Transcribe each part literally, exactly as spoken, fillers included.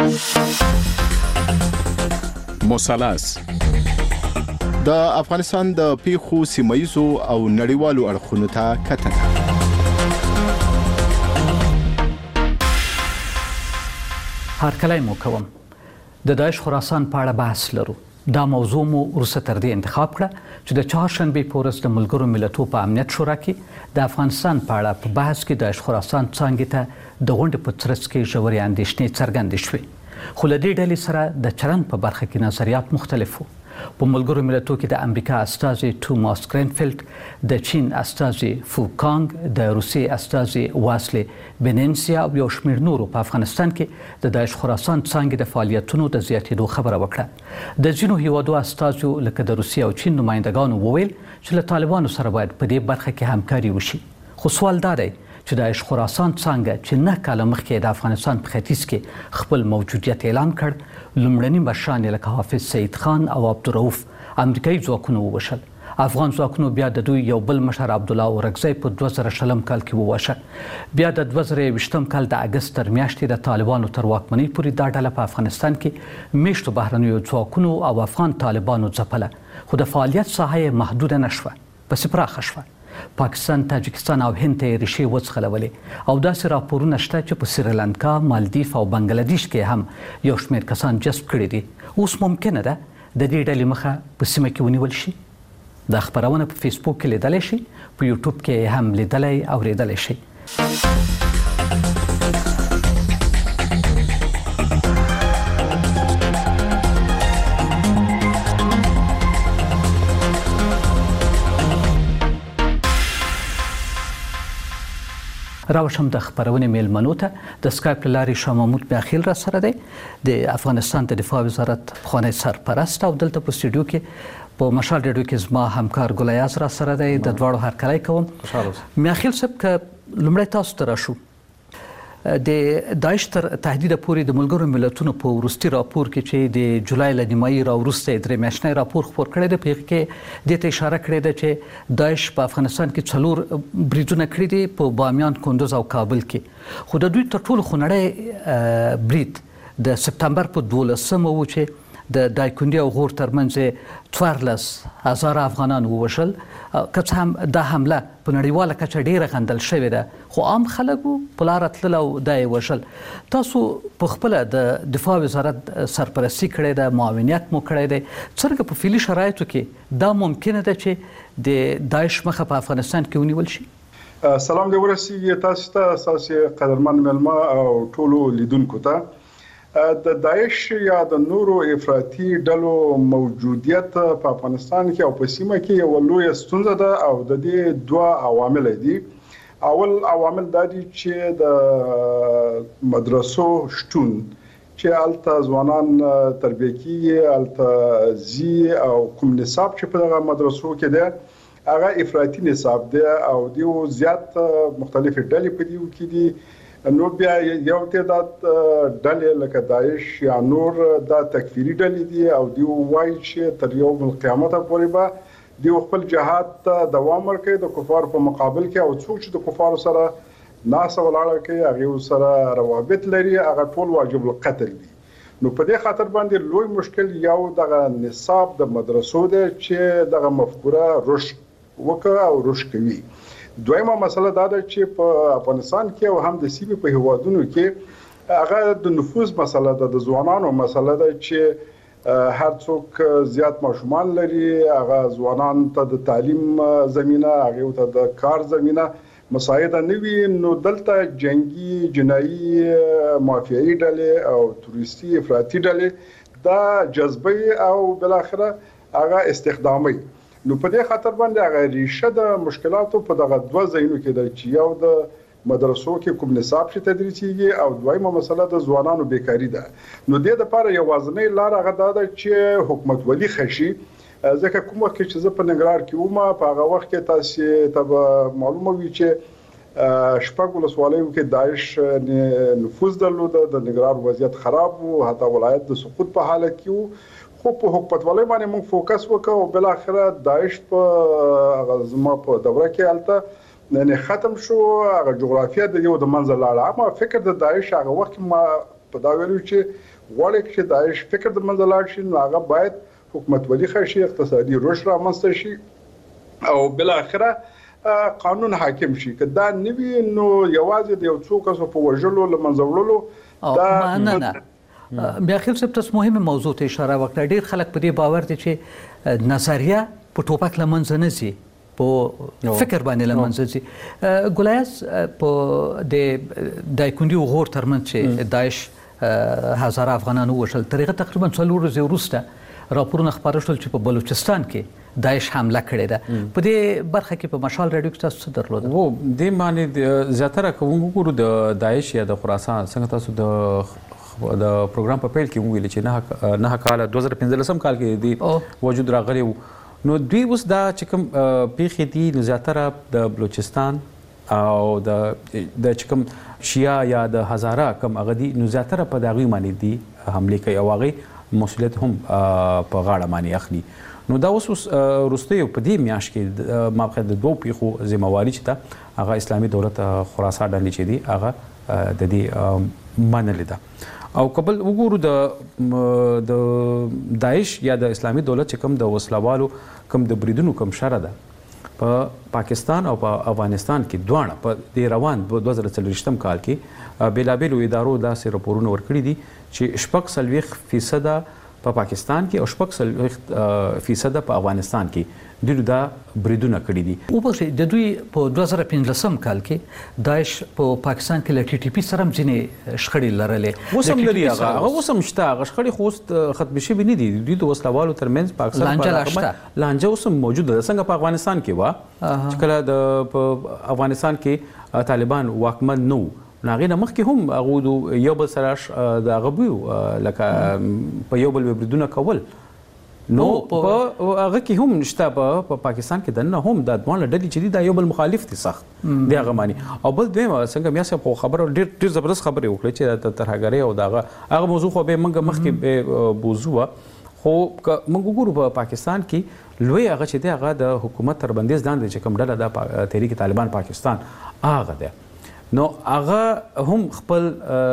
مثلث د افغانستان د پیښو سیمایزو او نړیوالو اړخونو ته کتنه. هرکلی مو کوم. د داعش خراسان په اړه بحث لرو. دا موضوع مو وروسته تر دې انتخاب کړه چې د چهارشنبې په ورځ د ملګرو ملتونو په امنیت شورا کې د افغانستان په اړه په بحث کې داعش خراسان څانګې ته د غونډې په ترڅ کې ژورې اندېښنې څرګندې شوې. خو له دې ډلې سره د چلند په برخه کې نظریات مختلف وو. په ملګرو ملتونو کې د امریکا استازي توماس گرینفیلد، د چین استازي فوکانګ، د روسیې استازي واسلی بنینسیا او یو شمېر نورو په افغانستان کې د داعش خراسان څانګې د فعالیتونو د زیاتېدو خبره وکړه. د ځینو هیوادو استازو لکه د روسیې او چین نمایندګانو وویل چې له طالبانو سره باید په دې برخه کې همکاري وشي. خو سوال دا دی چې داعش خراسان څانګه چې نه کاله مخکې د افغانستان په ختیځ کې خپل موجودیت اعلان کړ، لومړني مشران لکه حافظ سعید خان او عبدالرؤف امریکایي ځواکونو ووژل. افغان ځواکونو بیا د دوی یو بل مشر عبدالله اورکزی په دوه زره شلم کال کې ووژه. بیا د دوه زره یوویشتم کال د اګست تر میاشتې د طالبانو تر واکمنۍ پورې دا ډله په افغانستان کې میشتو بهرنیو ځواکونو او افغان طالبانو ځپله، خو د فعالیت ساحه یې محدوده نه شوه، پسې پراخه شوه. پاکستان، تاجکستان او هند ته ریښې وځغلولې او داسې راپورونه شته چې په سریلانکا، مالدیف او بنگلادیش کې هم یو شمېر کسان جذب کړي دي. اوس ممکنه ده د دې ډلې مخه په سیمه کې ونیول شي. دا خبرونه په فیسبوک کې لیدلی شي، په یوټیوب کې هم لیدلی او اورېدلی شي. راوشم د خبرونې میلمنو ته د سکایپ له لارې شاه محمود میاخیل را سره دی، د افغانستان د دفاع وزارت پخوانی سرپرست، او دلته په سټوډیو کې په مشال ریډیو کې زما همکار ګل ایاز را سره دی. د دواړو هرکلی کوم. میاخیل صاحب، که لومړی تاسو ته راشو، د داعش تر تهدید پورې د ملګرو ملتونو په وروستي راپور کې چې د جولای له نیمایي راوروسته درې میاشتنی راپور خپور کړی دی، په هغې کې دې ته اشاره کړې ده چې داعش په افغانستان کې څلور بریدونه کړي دي، په بامیان، کندوز او کابل کې. خو د دوی تر ټولو خونړی برید د سپتمبر په دولسمه و چې د دایکنډي او غور ترمنځ څوارلس هزاره افغانان ووژل. که څه هم دا حمله په نړیواله کچه ډېره غندل شوې ده، خو عام خلک په لاره تلل او دا یې وژل. تاسو په خپله د دفاع وزارت سرپرستي کړې ده، معاونیت مو کړی دی. څرنګه په فعلي شرایطو کې دا ممکنه ده چې د داعش مخه په افغانستان کې ونیول شي؟ سلام دې ورسیږي تاسو ته، ستاسو قدرمن میلمه او ټولو لیدونکو ته. د داعش یا د نورو افراطي ډلو موجودیت په افغانستان کې او په سیمه کې یو لویه ستونزه ده، او د دې دوه عوامل دي. اول عوامل دا دي چې د مدرسو شتون چې الته ځوانان تربیه کیږي، الته زی او کوم نصاب چې په دغه مدرسو کې ده هغه افراطي نصاب دی، او دیو زیات مختلف ډلې په دیو کې دي. نو بیا یو تعداد ډلې لکه داعش یا نور دا تکفیري ډلې دي، او دیو وایي چې تر یوم القیامته پورې به دیو خپل جهاد ته دوام ورکوي د کفارو په مقابل کې، او څوک چې د کفارو سره ناسه ولاړه کوي، هغې سره روابط لري، هغه ټول واجب القتل دي. نو په دې خاطر باندې لوی مشکل یو دغه نصاب د مدرسو دی چې دغه مفکوره رشد وکړه او رشد کوي. دویمه مسله دا ده چې په افغانستان کې او هم د سیمې په هیوادونو کې هغه د نفوذ مسله ده، د ځوانانو مسله ده چې هر څوک زیات ماشومان لري، هغه ځوانان ته د تعلیم زمینه، هغه ته د کار زمینه مساعده نه وي. نو دلته جنگي، جنایي، مافیایي ډلې او تروریستي افراطي ډلې دا جذبه او بلاخره هغه استخدامي. نو په دې خاطر باندې هغه ریشه د مشکلاتو په دغه دوه ځایونو کې ده چې یو د مدرسو کې کوم نصاب چې تدریسیږي، او دویمه مسله د ځوانانو بیکاری ده. نو د دې لپاره یوازینۍ لار هغه دا ده چې حکومت ولي خشي. ځکه کوم وخت چې زه په ننګرهار کې وم، په هغه وخت کې تاسو ته معلومه وي چې شپږ ولسوالیو کې داعش نفوذ درلوده، د ننګرهار وضعیت خراب و، حتی ولایت د سقوط په حالت کې و. خو په حکومتولۍ باندې موږ فوکس وکړو، او بل اخره داعش په زما په دوره کې الته نه ختم شو، هغه جغرافیه د یو د منځ لاړه. اما فکر د داعش هغه وخت ما په دا ویلو چې غواړي چې داعش فکر د منځ لاړ شي نو هغه باید حکومت ولي خشي اقتصادي رشد رامنځته شي او بل اخره قانون حاکم شي که دا نوي نو یوازې د یو څو کسو په وژلو لمنځه وړلو دا نه نه بیا خیر صاحب تاسو مهمه موضوع ته اشاره وکړه. ډیر خلک په دې باور دي چې نظریه په ټوپک لمنځه نه ځي په فکر باندې لمنځه ځي. ګولیاس په د دایکندي او غور ترمنځ چې داعش هزاره افغانانو وشل طریقه تقریبا څلور ورځې وروسته راپورونه خپاره شول چې په بلوچستان کې داعش حمله کړې ده. په دې برخه کې په مشال رادیو کې تاسو څه درلودل؟ وو د معنی زیاتره کوم ګورو د داعش یا د خراسان څنګه تاسو د د پروګرام په پیل کې ویل چې نه نه کال دوه هزار پنځلسم کال کې دی وجود راغلی نو دوی اوس دا چې کوم پیښې دي نو زیاتره د بلوچستان او د د چې کوم شیا یا د هزاره کوم هغه دي نو زیاتره په دغه معنی دي حمله کوي او هغه مسؤلیت هم په غاړه معنی اخلي. نو دا اوس وروسته په دې میاشت کې مابخد د دوه پیښو ذمہواری چې تا هغه اسلامي دولت خراسان ډلې چې دي هغه د دې منل ده او قبل وګورو د د داعش یا د اسلامي دولت چې کوم د وسلوالو کوم د بریدونو کوم شر ده په پاکستان او په افغانستان کې دوه په د روان دوه هزار څلوېښتم کال کې بیلابیلو ادارو داسې راپورونه ورکړي دي چې شپږ څلوېښت فیصده په پاکستان کې او شپږ څلوېښت فیصده په افغانستان کې دوی دا بریدونه کړي دي. او په د دوی په دوه زره پنځلسم کال کې داعش په پاکستان کې ل ټي ټي پی سره ځینې شخړې لرلې. وسم لري هغه هغه وسم شته هغه شخړې خو ختم شي نه دي. دوی د وسلوالو ترمنځ پاکستان په لانجه وسم موجوده ده څنګه په افغانستان کې وا چې کله د په افغانستان کې طالبان واکمن نو ناغې نه مخکې هم هغه یو بل سره د غبو لکه په یو بل بریدونه کول نو په هغه کې هم نشته په پاکستان کې دنه هم د ځوان ډلې چې دا یو بل مخالف دي سخت دی هغه معنی او بل دوی څنګه میا څه خبره ډیر ډیر زبردست خبره وکړه چې د ترهګری او دغه هغه موضوع خو به موږ مخکې بوزو خو موږ وګورو په پاکستان کې لوی هغه چې دی هغه د حکومت تر بندیز لاندې چې کوم ډله د تحریک طالبان پاکستان هغه دی نو هغه هم خپل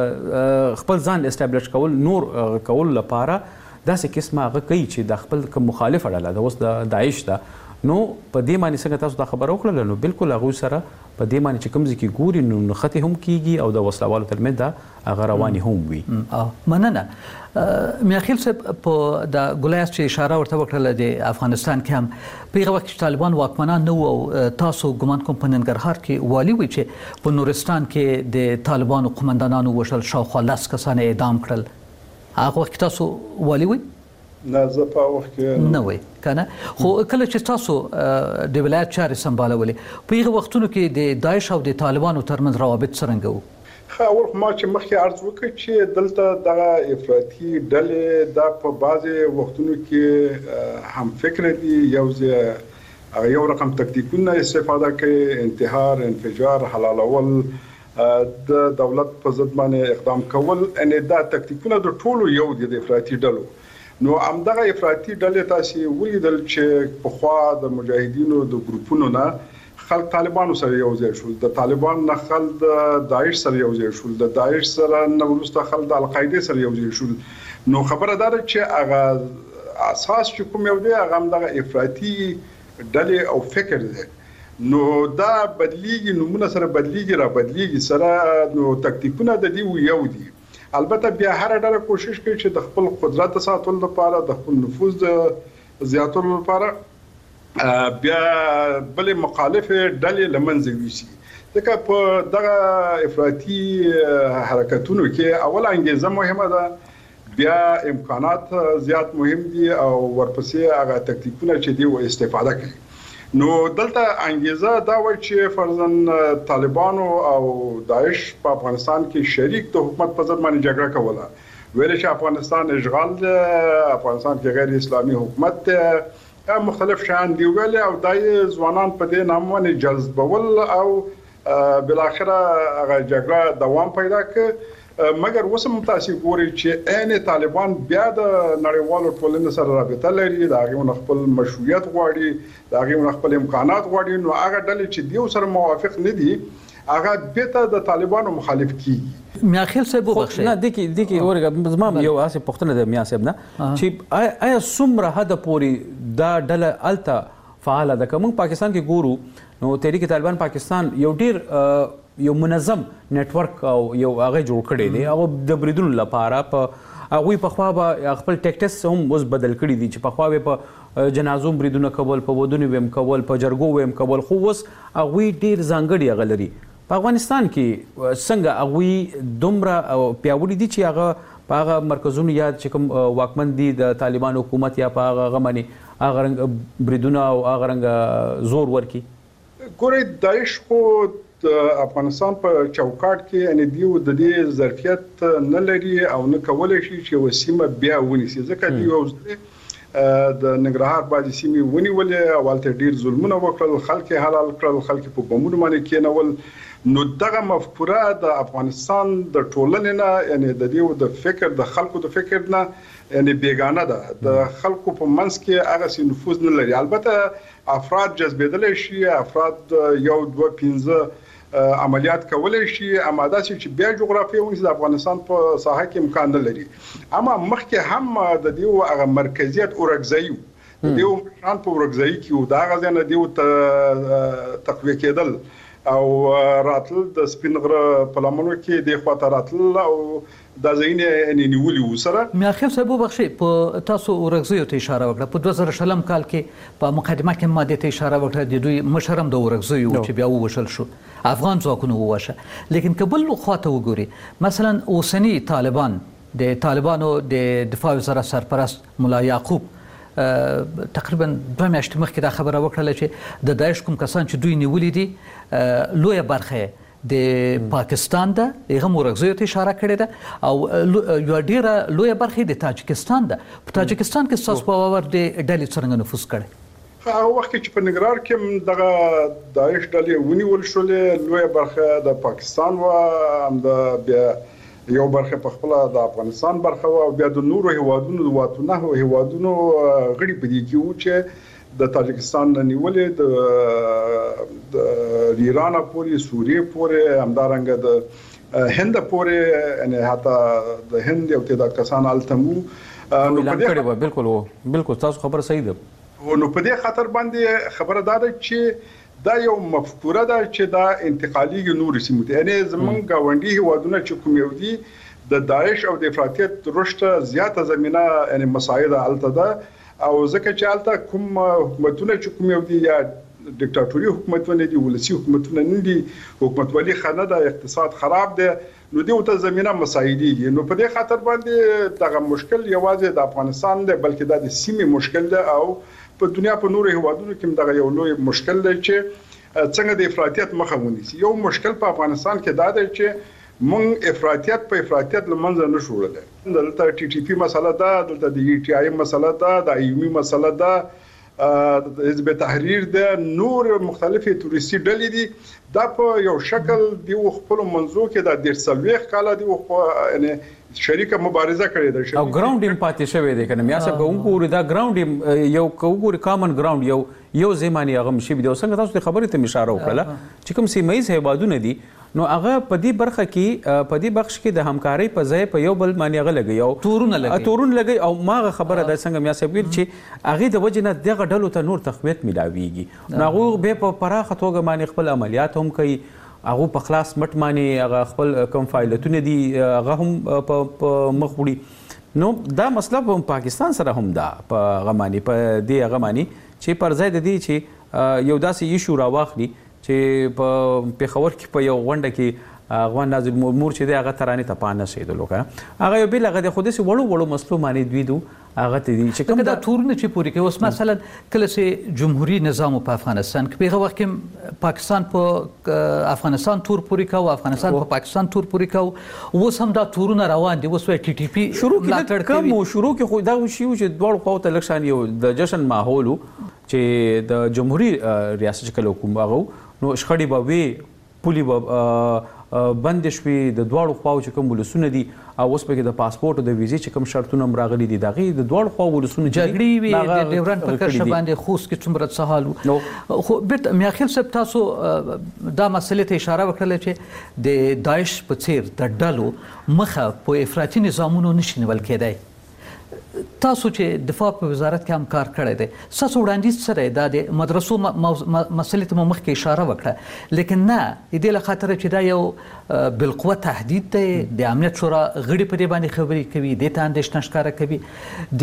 خپل ځان استابلیش کول نور کول لپاره داسې قسمه هغه کوي چې د خپل کوم مخالفه ډله د اوس د داعش ده نو په دې معنی څنګه تاسو دا خبره وکړه نو بالکل هغه سره په دې معنی چې کوم ځکه ګوري نو نخته هم کیږي او د وسلوالو ترمنځ دا هغه رواني هم وي. مننه میاخیل صاحب په د ګولیاس چې اشاره ورته وکړه د افغانستان کې هم په هغه وخت چې طالبان واکمنان نو او تاسو ګمان کوم په ننګرهار کې والی وي چې په نورستان کې د طالبانو قومندانانو وشل شاوخوا لس کسان اعدام کړل هغه وخت تاسو والی وي؟ نه زه په وخت کې نه وي کنه خو کله چې تاسو د ولایت چارې سمبالولې په هغه وختونو کې د داعش او د طالبانو ترمنځ روابط څرنګه وو؟ ښه اول ما چې مخکې عرض وکړ چې دلته دغه افراطي ډلې دا په بعضې وختونو کې هم فکر دي یو ځای یو رقم تکتیکونه استفاده کوي انتحار انفجار حلالول د دولت په ضد باندې اقدام کول ان دا تکتیکونه د ټولو یو دي د افراطي ډلو نو همدغه افراطي ډلې تاسو ولیدل چې په خوا د مجاهدینو د ګروپونو نه خلک طالبانو سره یو ځای شول د طالبان نه خلک د داعش سره یو ځای شول د داعش سره نو وروسته خلک د القاعده سره یو ځای شول نو خبره ده چې هغه اساس چې کوم یو دی هغه همدغه افراطي ډلې او فکر دی نو دا بدلیږي نمونه سره بدلیږي را بدلیږي سره نو تکتیکونه د دې یو دي البته بیا هر ډله کوشش کوي چې د خپل قدرت ساتلو لپاره د خپل نفوذ زیاتولو لپاره بیا بل مخالف ډلې لمنځه ویسي ځکه په دغه افراطي حرکتونو کې اول انګیزه مهمه ده بیا امکانات زیات مهم دي او ورپسې هغه تکتیکونه چې دی و استفاده کوي نو دلته انګیزه دا و چې فرضاً طالبانو او داعش په افغانستان کې شریک د حکومت په ضد باندې جګړه کوله ویل چې افغانستان اشغال دی افغانستان کې غیر اسلامي حکومت دی مختلف شان دی ویل او دای ځوانان په دې نام باندې جذبول او بل اخره هغه جګړه دوام پیدا کړ مګر وسم تاسو ګوري چې عین طالبان بیا د نړیوالو ټولنې سره رابطه لري دا غو خپل مشروعیت غواړي دا غو خپل امکانات غواړي نو هغه ډلې چې دیو سره موافق نه دي هغه بیرته د طالبانو مخالف کیږي. میا خیل صاحب وبخښئ نه د کې د کې ورګه زما یو اسه پښتنه د میا صاحب نه چې آیا څومره حد پورې دا ډله الته فعال ده. کوم پاکستان کې ګورو نو تحریک طالبان پاکستان یو ډیر یو منظم نتورک او یو هغه جوړ کړی دی او د بریدونو لپاره په هغوی په خوا به خپل ټیکټس هم اوس بدل کړي دي چې په خوا به په جنازو بریدونه کول، په ودونو ویم کول، په جرګو ویم کول، خو اوس هغوی ډیر ځانګړي هغه لري. په افغانستان کې څنګه هغوی دومره پیاوړي دي چې هغه په هغه مرکزونو یا چې کوم واکمن دي د طالبان حکومت یا په هغه باندې هغه رنګ بریدونه او هغه رنګ زور ورکي؟ ګورئ داعش خو د افغانستان په چوکاټ کې ان دیو د دې ظرفیت نه لري او نه کولای شي چې وسیمه بیا ونیسي، ځکه دی یو د ننګرهار بعضې سیمې ونیولې او هلته ډېر ظلمونه وکړل، خلک یې حلال کړل، خلک یې په بمونو باندې کېنول. نو دغه مفکوره د افغانستان د ټولنې نه یعنې د دې د فکر د خلکو د فکر نه یعنې بیګانه ده، د خلکو په منځ کې هغسې نفوذ نه لري. البته افراد جذبېدلی شي، افراد یو دوه پنځه عملیات کولای شي، اما داسې چې بیا جغرافیه ونیسي د افغانستان په ساحه کې امکان نه لري. اما مخکې هم د دې هغه مرکزیت اورګزایي د دې مشران په اورګزایي کې و، د هغه ځای نه دې تقویه کېدل او راتل د سپین غره په لمنو کې د خواته راتل او دا ځایونه نیولي وو سره. میا خیل صاحب وبخښئ، په تاسو اورګزیو ته اشاره وکړه. په دوه زره شلم کال کې په مقدمه کې ما دې ته اشاره وکړه د دوی مشر هم د اورګزیو چې بیا ووژل شو، افغان ځواکونو ووژه. لیکن که بل خواته وګوري مثلا اوسني طالبان د طالبانو د دفاع وزارت سرپرست ملا یعقوب تقریبا دوه میاشتې مخکې دا خبره وکړله چې د داعش کوم کسان چې دوی نیولي دي لویه برخه د پاکستان ده، هغه اورګزیو ته اشاره کړې ده، او یو ډیره لویه برخه د تاجکستان ده. په تاجکستان کې ستاسو په باور د ډلې څرنګه نفوذ کړی؟ هغه وخت کې چې په ننګرهار کې دغه داعش ډلې ونیول شولې، لویه برخه د پاکستان و، هم د بیا یو برخه په خپل د افغانستان برخه و، او بیا د نورو هیوادونو د واتونه هیوادونو غړي په دې کې و چې د تاجکستان نیولې د ایران پورې، سوریې پورې، همدارنګه د هند پورې، یعنی حتی د هند یو تعداد کسان هلته وو. نو په دې بالکل بالکل تاسو خبره صحیح ده. نو په دې خاطر باندې خبره دا ده چې دا یو مفکوره ده چې دا انتقالي نور سیمو ته، یعنی زمونږ ګاونډي هیوادونه چې کوم یو دي د داعش او د افراطیت رشد زیاته زمینه یعنی مساعده هلته ده، او ځکه چې هلته کوم حکومتونه چې کوم یو دي یا دیکتاتوري حکومتونه دي، ولسي حکومتونه نه دي، حکومتولي ښه نه ده، اقتصاد خراب دی، نو دې ورته زمینه مساعدېږي. نو په دې خاطر باندې دغه مشکل یوازې د افغانستان دی بلکې دا د سیمې مشکل دی، او په دنیا په نورو هیوادونو کې دغه یو لوی مشکل دی چې څنګه د افراطیت مخه ونیسي. یو مشکل په افغانستان کې دا دی چې مونږ افراطیت په افراطیت له منځه نه شو وړلی. دلته ټي ټي پي مسله ده، دلته د ای ټي آی مسله ده، د ایومي مسله ده، د حزب تحریر ده، نور مختلفې تورستي ډلې دي. دا په یو شکل دی خپل منځو کې د ډېر څلوېښت کاله دی یعنی شریکه مبارزه کړې ده، او ګراوند ټیم پاتې شوی دی کنه. میا صاحب وګورئ دا ګراوند ټیم یو وګورئ کامن ګراوند یو یو زمانی هغه مشي دی. څنګه تاسو د خبرې ته اشاره وکړه چې کوم سیمایي هیوادونه دي نو هغه په دې برخه کې په دې بخش کې د همکارۍ په ځای په یو بل باندې هغه لګي او تورونه لګي تورونه لګي او ماغه خبره ده څنګه میا صاحب ویل چې هغه د وجه نه دغه ډلو ته نور تقویت ملاويږي. نو هغه به په پراخه توګه باندې خپل عملیات هم کوي، هغه په خلاص مټ باندې هغه خپل کوم فایلټونه دي هغه هم په مخ وړي. نو دا مسله په پاکستان سره هم ده په غمانی په دې غمانی چې پر ځای د دې چې یو داسې ایشو راواخلي چې په پیښور کې په یو غونډه کې افغان ناظر مور چې دی هغه ترانې ته پانه شیدلو کنه، هغه یو بل هغه د خودي وړو وړو مسلو باندې دوی دو هغه ته دي چې کوم دا تورونه چې پوری کوي. اوس مثلا کله چې جمهوریت نظام په افغانستان کې په هغه وخت کې پاکستان په افغانستان تور پوری کوي، افغانستان په پاکستان تور پوری کوي، اوس هم دا تورونه روان دي. اوس ټي ټي پی شروع کې کوم شروع کې خو دا شی چې دوه خواته لکشان یو د جشن ماحول چې د جمهوریت ریاست کله حکومت هغه نو شخړې به وي پولي بند شوي د دواړو خواو چې کوم ولسونه دي او اوس پکې د پاسپورت او د ویزې چې کوم شرطونه راغلي دي دغه د دواړو خواو ولسونه جګړې وي د ډیورنډ په کرښه باندې خوست کې څومره څه حال خو بیرته میاخیل صاحب تاسو دا مسلې ته اشاره وکړه چې د داعش په څیر د ډلو مخه په افراطي نظامونو نشي نیول کېدای تاسو چې دفاع په وزارت کې هم کار کړی دی ستاسو وړاندیز سره دا د مدرسو مسلې ته مو مخکې اشاره وکړه لیکن نه د دې له خاطره چې دا یو بالقوه تهدید دی د امنیت شورا غړي په دې باندې خبرې کوي دې ته اندېښنه ښکاره کوي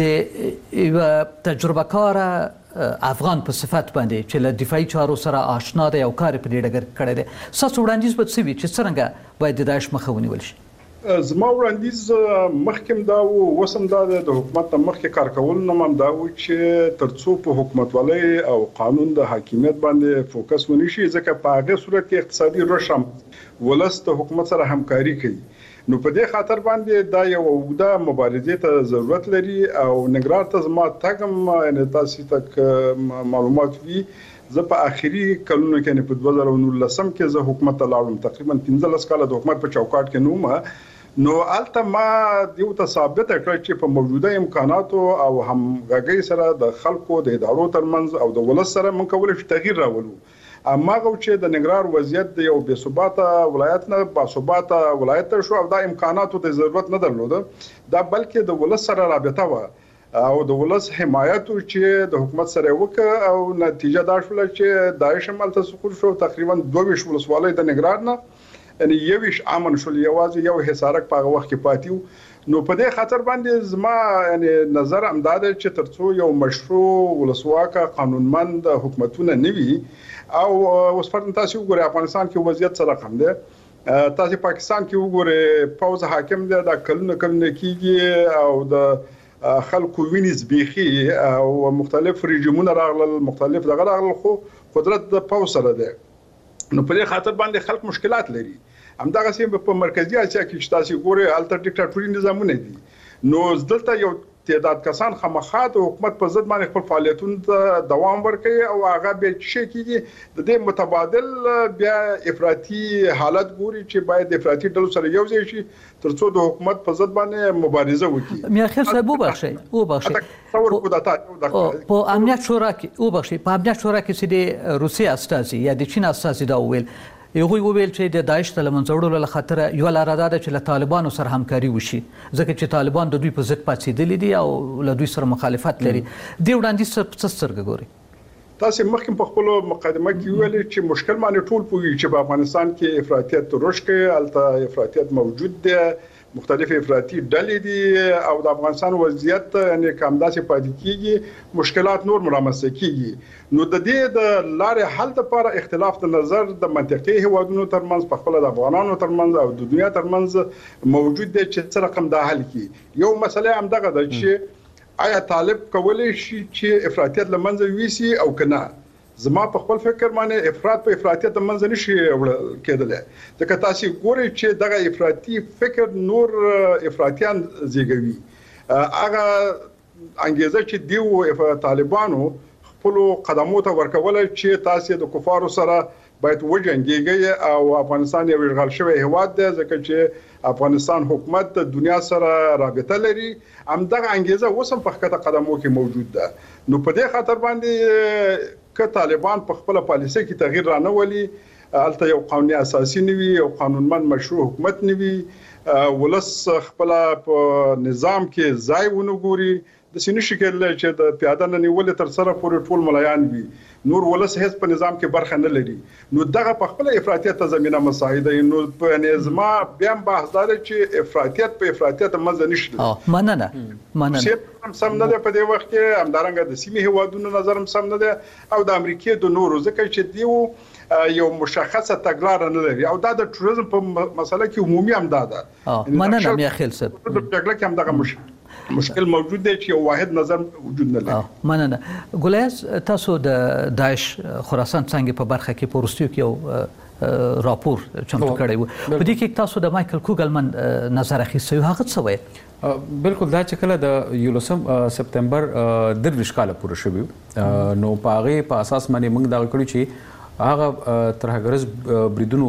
د یوه تجربه کاره افغان په صفت باندې چې له دفاعي چارو سره آشنا دی او کار په دې ډګر کړی دی ستاسو وړاندیز به څه وي چې څرنګه باید د داعش مخه ونیول شي زما وړاندیز مخکې دا و وسم دا د حکومت مخکې کار کول نه مم دا و چې ترڅو په حکومتولۍ او قانون د حاکمیت باندې فوکس ونشي ځکه په هغه صورت کې اقتصادي رشم ولس د حکومت سره همکاري کوي نو په دې خاطر باندې دا یو اوږده مبارزې ته ضرورت لري او نګران ته زما تاګم ان تاسو تک معلومات وي زه په اخري کلونو کې په دوه زره نولسم کې زه حکومت ته لاړم تقریبا پنځلس کاله د حکومت په چوکاټ کې نومه نو الته ما دیو ته ثابت کړ چې په موجوده امکاناتو او همغږي سره د خلکو د ادارو ترمنځ او د ولس سره مونږ کولای شو تغییر راولو اما غو چې د نګران وضعیت د یو بې ثباته ولایت نه با ثباته ولایت شو او د امکاناتو ته ضرورت نه درلوده دا بلکې د ولس سره رابطه و او د ولس حمایت چې د حکومت سره وکړه او نتیجه دا شول چې داعش عمل ته سقوط شو تقریبا دوه ویشت ولسوالۍ د نګران نه یعنی یویش امن شول یوازې یو حصارک په وخت کې پاتیو نو په دې خاطر باندې زما یعنی نظر امداد چې ترڅو یو مشروع ولسواکه قانونمند حکومتونه نوي او اوس فرض تاسو وګورئ افغانستان کې وضعیت سره رقم دی تاسو پاکستان کې وګورئ پوز حاکم دی دا کلونه کلونه کېږي او د خلکو ویني زبېخي او مختلف رژیمونه راغلل مختلف دغه راغلل خو قدرت د پوز سره دی نو په دې خاطر باندې خلک مشکلات لري همدغه سیم په مرکزی اسیا کې چې تاسو ګورئ الټر ډیکټاتوري نظامونه دي نو دلته یو تعداد کسان خامخا د حکومت په ضد باندې خپل فعالیتونو ته دوام ورکوي او هغه به شي کېږي د دې متبادل بیا افراطي حالت ګوري چې باید افراطي ډلو سره یو ځای شي ترڅو د حکومت په ضد باندې مبارزه وکړي میاخیل صاحب وبخشئ وبخشئ تصور کو داتا په امنیت شورا کې وبخشئ په امنیت شورا کې چې د روسیې استازي یا د چین استازي دا ویل یو ویل چې د داعش د لمنځوړلو له خاطر یو لاره ده چې له طالبانو سره همکاري وشي ځکه چې طالبان د دوی په ضد پاتېدلي دي او له دوی سره مخالفت لري د وړاندیز څه سترګې ګوري تاسو مخکې په خپل مقدمه کې ویل چې مشکل باندې ټول پوهیږي چې په افغانستان کې افراطیت رشد کوي الته افراطیت موجود دی مختلف افراطي ډلې دي او د افغانستان وضعیت یعنی کمداسې پاتې کیږي مشکلات نور مرامسته کیږي نو د دې د لارې حل لپاره اختلاف د نظر د منطقي هوادونو ترمنځ په خپل د افغانانو ترمنځ او د دنیا ترمنځ موجود دی چې څه رقم دا حل کی یو مسله هم دغه ده چې آیا طالب کولای شي چې افراطیت لمنځه ویسي او کنه زما په خپل فکر باندې افراط په افراطیت منځ نشي کېدل ځکه تاسو ګورئ چې دغه افراطي فکر نور افراطیان زیږوي هغه انګیزه چې دیو طالبانو خپل قدمو ته ورکول چې تاسو د کفارو سره باید وجنګيږي او افغانستان یو اشغال شوی هیواد دی ځکه چې افغانستان حکومت د دنیا سره رابطه لري هم دغه انګیزه وسم په خطه قدمو کې موجود ده نو په دې خاطر باندې که طالبان په خپل پالیسي کې تغییر رانولي الته یو قانوني اساسي نوي او قانونمند مشروع حکومت نوي ولس خپل په نظام کې ځای ونګوري د سینې شکل چې د پیاده نه نیول تر سره پورې ټول ملایان وي نور ولس هیڅ په نظام کې برخه نه لري نو دغه په خپل افراطیت ته زمينه مساعده نو په نظام بیا بحث دار چې افراطیت په افراطیت مزه نشته مننه مننه سم نه ده په دې وخت کې همدارنګه د سیمې هوادونو نظر هم سم نه ده او د امریکای د نورو ځکه چې دیو یو مشخصه تګلار نه لري او دا د ټوریزم په مسله کې عمومي هم ده مننه میاخیل صاحب د جګړه کې هم دغه مشکل مشکل موجود دی چې یو واحد نظر وجود نه لري مننه ګولیاس تاسو د داعش خراسان څنګه په برخه کې پورستیو کې یو راپور چمتو کړی وو په دې کې تاسو د مایکل کوګلمن نظر اخیستی هغه څه وایي بالکل دا چې کله د یولسم سپتمبر درویش کاله پوره شوی نو په هغه په اساس باندې موږ دا کړو چې هغه ترهګرز بریدونو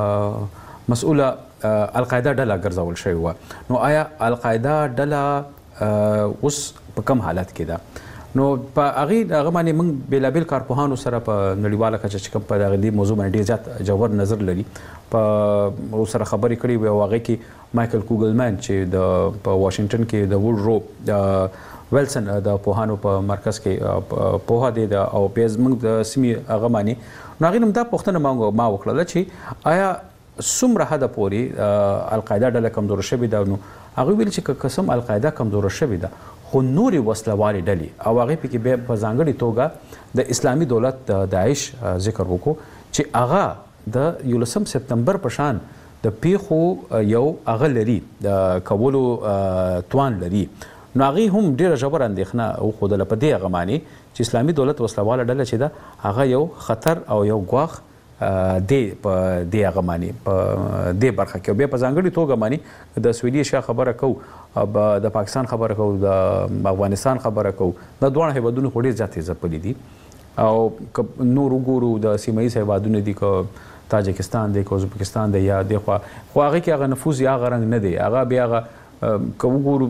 مسؤله القاعده ډله ګرځول شوې وه. نو آیا القاعده ډله اوس په کوم حالت کې ده؟ نو په هغې هغه باندې موږ بېلابېل کارپوهانو سره په نړیواله کچه چې کوم په دې موضوع باندې ډېر زیات ژور نظر لري په سره خبرې کړې وې او هغې کې مایکل کوګلمین چې د په واشنګټن کې د ووډرو ویلسن د پوهانو په مرکز کې پوهه دی او بیا زموږ د سیمې هغه باندې نو هغې نه دا پوښتنه ما وکړله چې آیا څومره حده پورې القاعده ډله کمزوره شوې ده؟ نو هغوی ویل چې که قسم القاعده کمزوره شوې ده خو نورې وسلوالې ډلې او هغې پکې بیا په ځانګړې توګه د اسلامي دولت د داعش ذکر وکړو چې هغه د یولسم سپتمبر په شان د پیښو یو هغه لري د کولو توان لري. نو هغې هم ډېره ژوره اندېښنه وښودله په دې هغه معنی چې اسلامي دولت وسلواله ډله چې ده هغه یو خطر او یو ګواښ دی په دې هغه معنی په دې برخه کې. بیا په ځانګړې توګه معنی د سویلي ایشیا خبره کوو، د پاکستان خبره کوو، د افغانستان خبره کوو، دا دواړه هیوادونه خو ډېر زیات ځپلي دي او که نور وګورو د سیمه ییز هیوادونه دي که تاجکستان دی که ازبکستان دی یا دی خوا خو هغې کې هغه نفوذ یا هغه رنګ نه دی. هغه بیا هغه که وګورو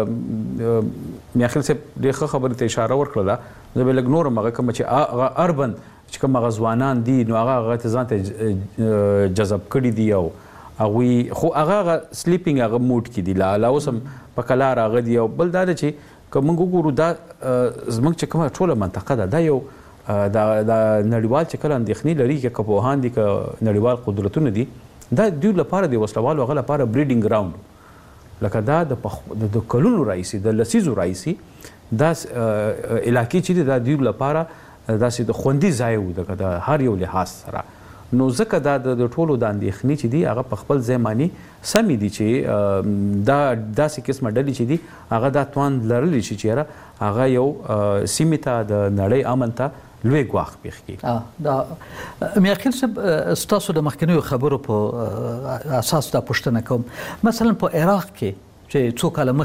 میاخیل صاحب ډېر ښه خبرې ته اشاره ورکړله. زه به لږ نور هم هغه کومه چې هغه اربن چې کوم هغه ځوانان دي نو هغه هغه ته ځان ته جذب کړي دي او هغوی خو هغه هغه سلیپینګ هغه موډ کې دي لا اوس هم په کلار هغه دي. او بل دا ده چې که موږ وګورو دا زموږ چې کومه ټوله منطقه ده دا یو د نړیوال چې کله اندېښنې لري که پوهان دي که نړیوال قدرتونه دي دا دوی لپاره د وسلوالو هغه لپاره بریډینګ ګراوند لکه دا د کلونو راهیسې د لسیزو راهیسې دا علاقې چې دي دا دوی لپاره داسې د خوندي ځای و د هر یو لحاظ سره. نو ځکه دا د ټولو د اندېښنې چې دي هغه په خپل ځای معنی سمې دي چې دا داسې قسمه ډلې چې دي هغه دا توان لرلی شي چې یاره هغه یو سیمې ته د نړۍ امن ته لوی ګواښ پېښ کړي. دا میاخیل صاحب ستاسو د مخکینیو خبرو په اساس دا پوښتنه کوم، مثلا په عراق کې چې څو کاله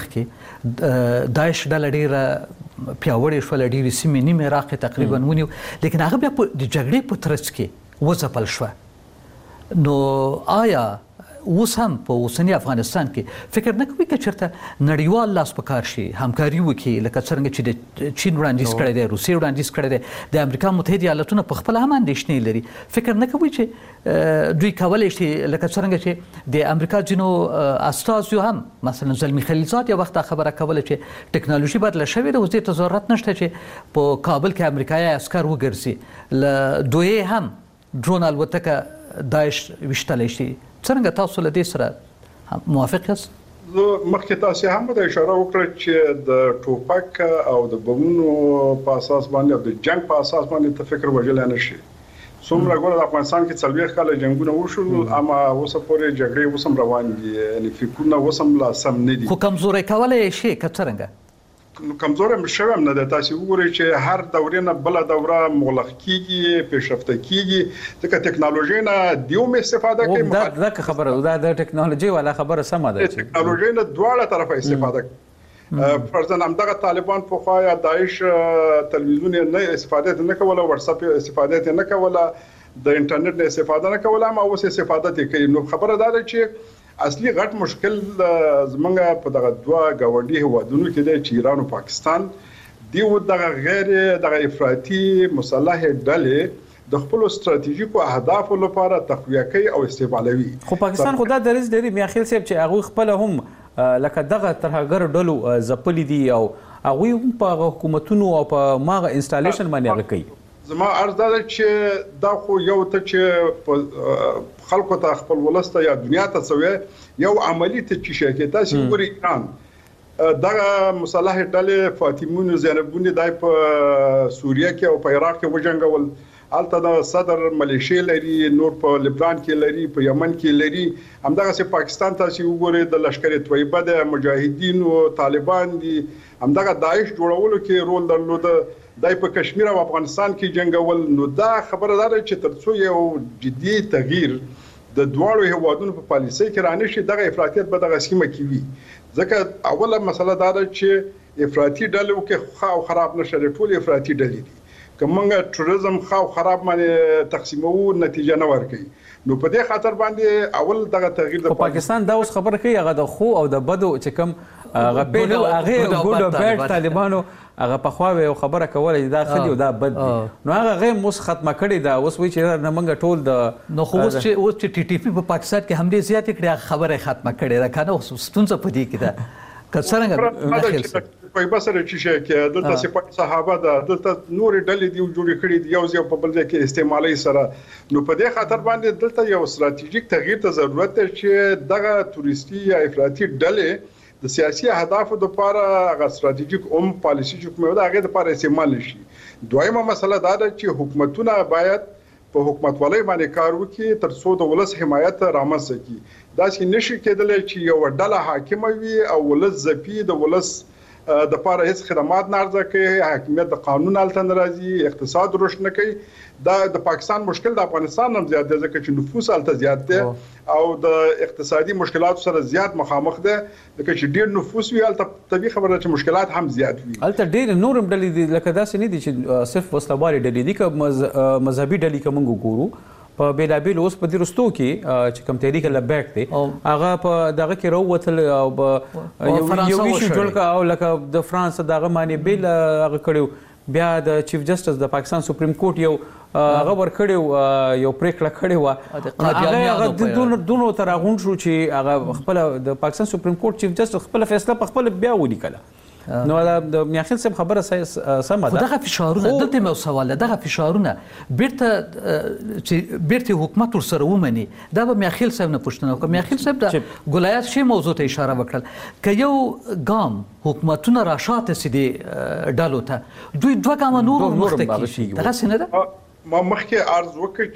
مخکې داعش ډله ډېره پیاوړې شوله، ډېرې سیمې نیم عراق تقریبا ونیو، لیکن هغه بیا د جګړې په ترڅ کې وځپل شوه. نو آیا اوس هم په اوسني افغانستان کې فکر نه کوي که چېرته نړیوال لاس په کار شي، همکاري وکړي، لکه څرنګه چې د چین وړاندیز کړی دی، روسیې وړاندیز کړی دی، د امریکا متحده ایالتونه په خپله هم اندېښنې لري؟ فکر نه کوي چې دوی کولی شي لکه څرنګه چې د امریکا ځینو استازیو هم مثلا زلمي خلیلزاد یو وخت خبره کوله چې ټکنالوژي بدله شوې ده، اوس دې ته ضرورت نشته چې په کابل کې امریکایي عسکر وګرځي، له دوی هم ډرون الوتکه داعش ویشتلی شي. څرنګه تاسو له دې سره موافق یاست؟ زه مخکې تاسې هم د اشاره وکړه چې د ټوپک او د بمونو په اساس باندې او د جنگ په اساس باندې ته فکر وژلی نه شي. څومره ګوره د افغانستان کې څلوېښت کاله جنګونه وشول اما اوسه پورې جګړې اوس هم روان دي، یعنې فکرونه اوس هم لا سم نه دي. خو کمزوری کولی یې شي که څرنګه؟ کمزوری شوی هم نه دی. تاسې وګورئ چې هر دورې نه بله دوره مغلق کېږي، پیشرفته کېږي، ځکه ټکنالوژۍ نه دوی هم استفاده کوي. دا که خبره دا د ټکنالوژۍ والا خبره سمه ده چې ټکنالوژۍ نه دواړه طرفه استفاده کوي. فرضاً همدغه طالبان پخوا یا داعش تلویزیون نه استفاده نه کوله، واتساپ استفاده نه کوله، د انټرنیټ نه استفاده نه کوله، اما اوس استفاده کوي. نو خبره دا ده چې اصلي غټ مشکل زمونږ په دغه دوه ګاونډي هیوادونو کې دی چې ایران او پاکستان دی. و دغه غیر دغه افراطي مسلح ډلې د خپل ستراتیژیکو اهدافو لپاره تقویه کوي او استعمالوي. خو پاکستان خو دا دریځ لري میاخیل صاحب چې هغوی خپله هم لکه دغه ترهګرو ډلو ځپلي دي او هغوی هم په حکومتونو او په ماغه انسټالیشن باندې هغه کوي. زما عرض دا ده چې دا خو یو ته چې خلکو ته خپل ولس ته یا دنیا ته څه یو عملي ته چې شي کې تاسو وګورئ ایران دغه مسلح ډلې فاطمون زینبون دای په سوریه کې او په عراق کې وجنګول، هلته د صدر ملیشیا لري، نور په لبنان کې لري، په یمن کې لري، همدغه سي پاکستان تاسو وګورئ د لشکر طیبه د مجاهدین او طالبان دي، همدغه داعش جوړولو کې رول درلود، دای په کشمیر او افغانستان کې جنگول. نو دا خبره ده چې ترڅو یو جدي تغییر د دواړو هیوادونو په پالیسۍ کې رانشي دغه افراطیت به دغه سیمه کې وي. ځکه اوله مسله دا ده چې افراطي ډلې کې خو او خراب نشه، ټول افراطي ډلې دي. که موږ ټوریزم خو خراب باندې تقسیمو نتیجه نه ورکوي. نو په دې خاطر باندې اول دغه تغییر د پاکستان دا اوس خبره کوي هغه د خو او د بدو چې کوم هغه پیلو هغه ګوډ او بیډ طالبانو هغه په خوا یو خبره کوله دا خدي او دا بد دي نو هغه غیر مس ختمه کړي دا اوس وی چې نه منګه ټول د نو خو اوس چې اوس چې ټي ټي پی په پاکستان کې حمله زیات کړي خبره ختمه کړي دا کنه اوس ستونزه پدې کې ده کڅرنګ په بسره چې شي کې دلته سپاه صحابه ده دلته نور ډلې دی جوړې کړې دي یو ځای په بل ځای کې استعمالي سره نو په دې خاطر باندې دلته یو ستراتیژیک تغییر ته ضرورت ده چې دغه توريستي یا افراطي ډلې د سیاسي اهدافو لپاره هغه ستراتیژیک اوم پالیسي چې کومه ده هغه لپاره استعمال نشي. دویمه مسله دا ده چې حکومتونه باید په حکومتولۍ باندې کار وکړي تر څو د ولس حمایت رامنځته کړي. دا چې نشي کېدلی چې یو ډله حاکم وي او ولس ځپي د ولس د لپاره هیڅ خدمات نه ارزه کوي حاکمیت د قانون الته ناراضي اقتصاد رشد نه کوي. دا د پاکستان مشکل د افغانستان هم زیات دی ځکه چې نفوس الته زیات دی او د اقتصادي مشکلاتو سره زیات مخامخ دی ځکه چې ډیر نفوس وي الته طبيعي خبره چې مشکلات هم زیات وي. الته ډیر نورم ډلې دي لکه داسې نه دي چې صرف وسلواري ډلې دي که مذهبي ډلې کوم ګورو په بیلابیل اوس په دې رستو کې چې کوم تحریک لبیک دی هغه په دغه کې راووتل او یو ویشو جوړ کا او لکه د فرانس دغه معنی بیل هغه کړو بیا د چیف جسټس د پاکستان سپریم کورټ یو هغه ور کړو یو پریکړه کړې و هغه د دونو تر غون شو چې هغه خپل د پاکستان سپریم کورټ چیف جسټس خپل فیصله په خپل بیا ولیکله. نو د میاخیل صاحب خبره سمه ده. دغه فشارونه دلته مې سوال دغه فشارونه بیرته چې بیرته حکومت ورسره ومني دا به میاخیل صاحب نه پوښتنه وکړه. میاخیل صاحب د ګولایات شی موضوع ته اشاره وکړه که یو ګام حکومتونه راشاته سي دي ډالو ته دوی دوه ګام نور مخته کیږي دغه څنګه ده ما مخکې عرض وکړ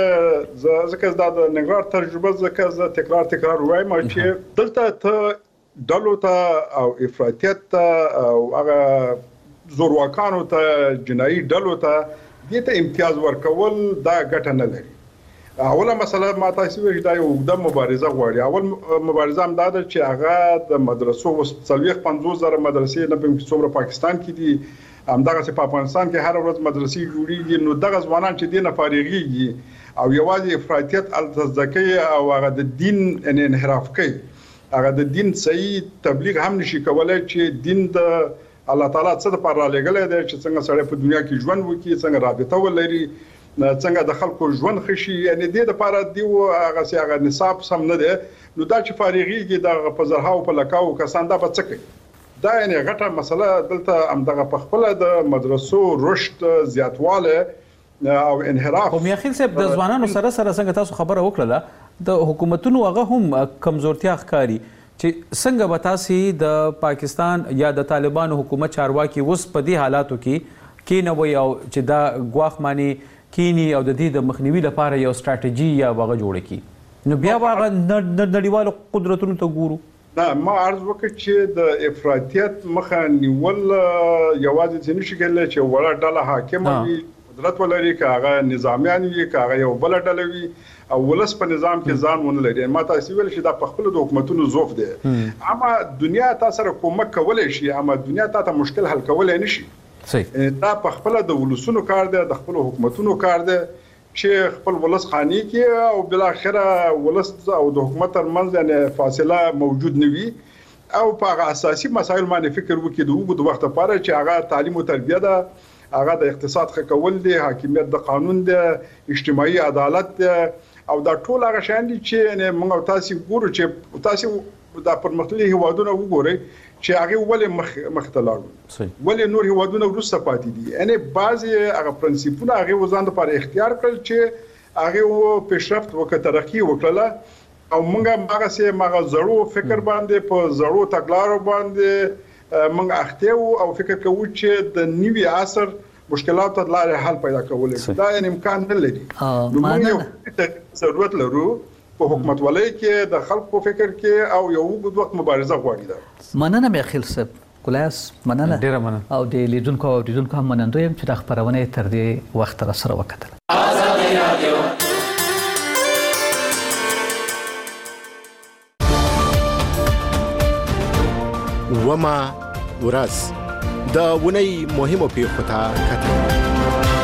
چې ځکه دا د نګار تجربه ځکه زه تکرار تکرار وایم چې دلته ته ډلو ته او افراطیت ته او هغه زورواکانو ته جنایي ډلو ته دې ته امتیاز ورکول دا ګټه نه لري. اوله مسله ما تاسو ویل دا یو د مبارزه غواړي. اول مبارزه هم دا ده چې هغه د مدرسو څلوېښت پنځوس زره مدرسې نه په څومره پاکستان کې دي همدغه په افغانستان کې هر ورځ مدرسې جوړیږي نو دغه ځوانان چې دینه فارغيږي او یوازې افراطیت التزکیه او هغه د دین ان انحراف کوي هغه د دین صحیح تبلیغ هم نشي کولای چې دین د الله تعالی څخه پر را لګلې ده چې څنګه سړی په دنیا کې ژوند وکړي څنګه رابطه ولري څنګه د خلکو ژوند خشي یعنی د لپاره دی هغه سي هغه نصاب سم نه ده نو دا چې فارغيږي د په زرهاو په لکاو کسان دا به څه کوي دا یعنی غټه مسله دلته هم دغه په خپل د مدرسو رشد زیاتواله او انحراف. خو میاخیل صاحب د ځوانانو سره سره څنګه تاسو خبره وکړه د حکومتونو هغه هم کمزورتیا ښکاري چې څنګه به تاسو د پاکستان یا د طالبانو حکومت چارواکي اوس په دې حالاتو کې کینوي او چې دا ګواخ معنی کینی او د دې د مخنیوي لپاره یو ستراتیژي یا وغه جوړه کی نو بیا هغه نړیوالو قدرتونو ته ګورو. نه ما عرض وکړ چې د افراطیت مخه نیول یوازې ځینې شي کېدل چې وړه ډله حاکم وي قدرت ولري که هغه نظامیان وي که هغه یو بل ډله وي او ولس په نظام کې ځان ونه لري. ما تاسو ویل چې دا په خپل د حکومتونو ضعف دی اما دنیا تاسو سره کومک کولای شي اما دنیا تاسو مشکل حل کولای نشي. صحیح دا په خپل د ولسونو کار دی د خپل حکومتونو کار دی چې خپل ولس خاني کې او بل اخره ولس او د حکومت ترمنځ یعنی فاصله موجود نه وي او په اساسي مسایل باندې فکر وکړي د وګړو وخت لپاره چې هغه تعلیم او تربیه ده هغه د اقتصاد ښه کول دي حاکمیت د قانون دی اجتماعي عدالت دی او دا ټول هغه شان دي چې موږ تاسو ګورو چې تاسو د پرمختللي هیوادونو وګورئ چې هغه ولې مخ مختلاړو ولې نور هیوادونه ورسته پاتې دي یعنی بعضي هغه پرنسپونه هغه وزن لپاره اختیار کړل چې هغه پیشرفت وکړه ترقی وکړه او موږ هغه سه مغه زړو فکر باندې په زړو تګلارو باندې موږ اخته او فکر کوو چې د نیوي عصر مشکلات ته لارې حل پیدا کولای دا یعنی امکان نه لري. نو موږ ضرورت لرو په حکومت ولای کې د خلکو فکر کې او یو وګړو وخت مبارزه غواړي دا. مننه میاخیل صاحب کلاس مننه ډیره مننه او د لیدونکو او لیدونکو هم مننه یم چې د خبرونه تر دې وخت را سره وکړه. آزادي رادیو وما ورځ د ونی مهمو پیښو ته کتل.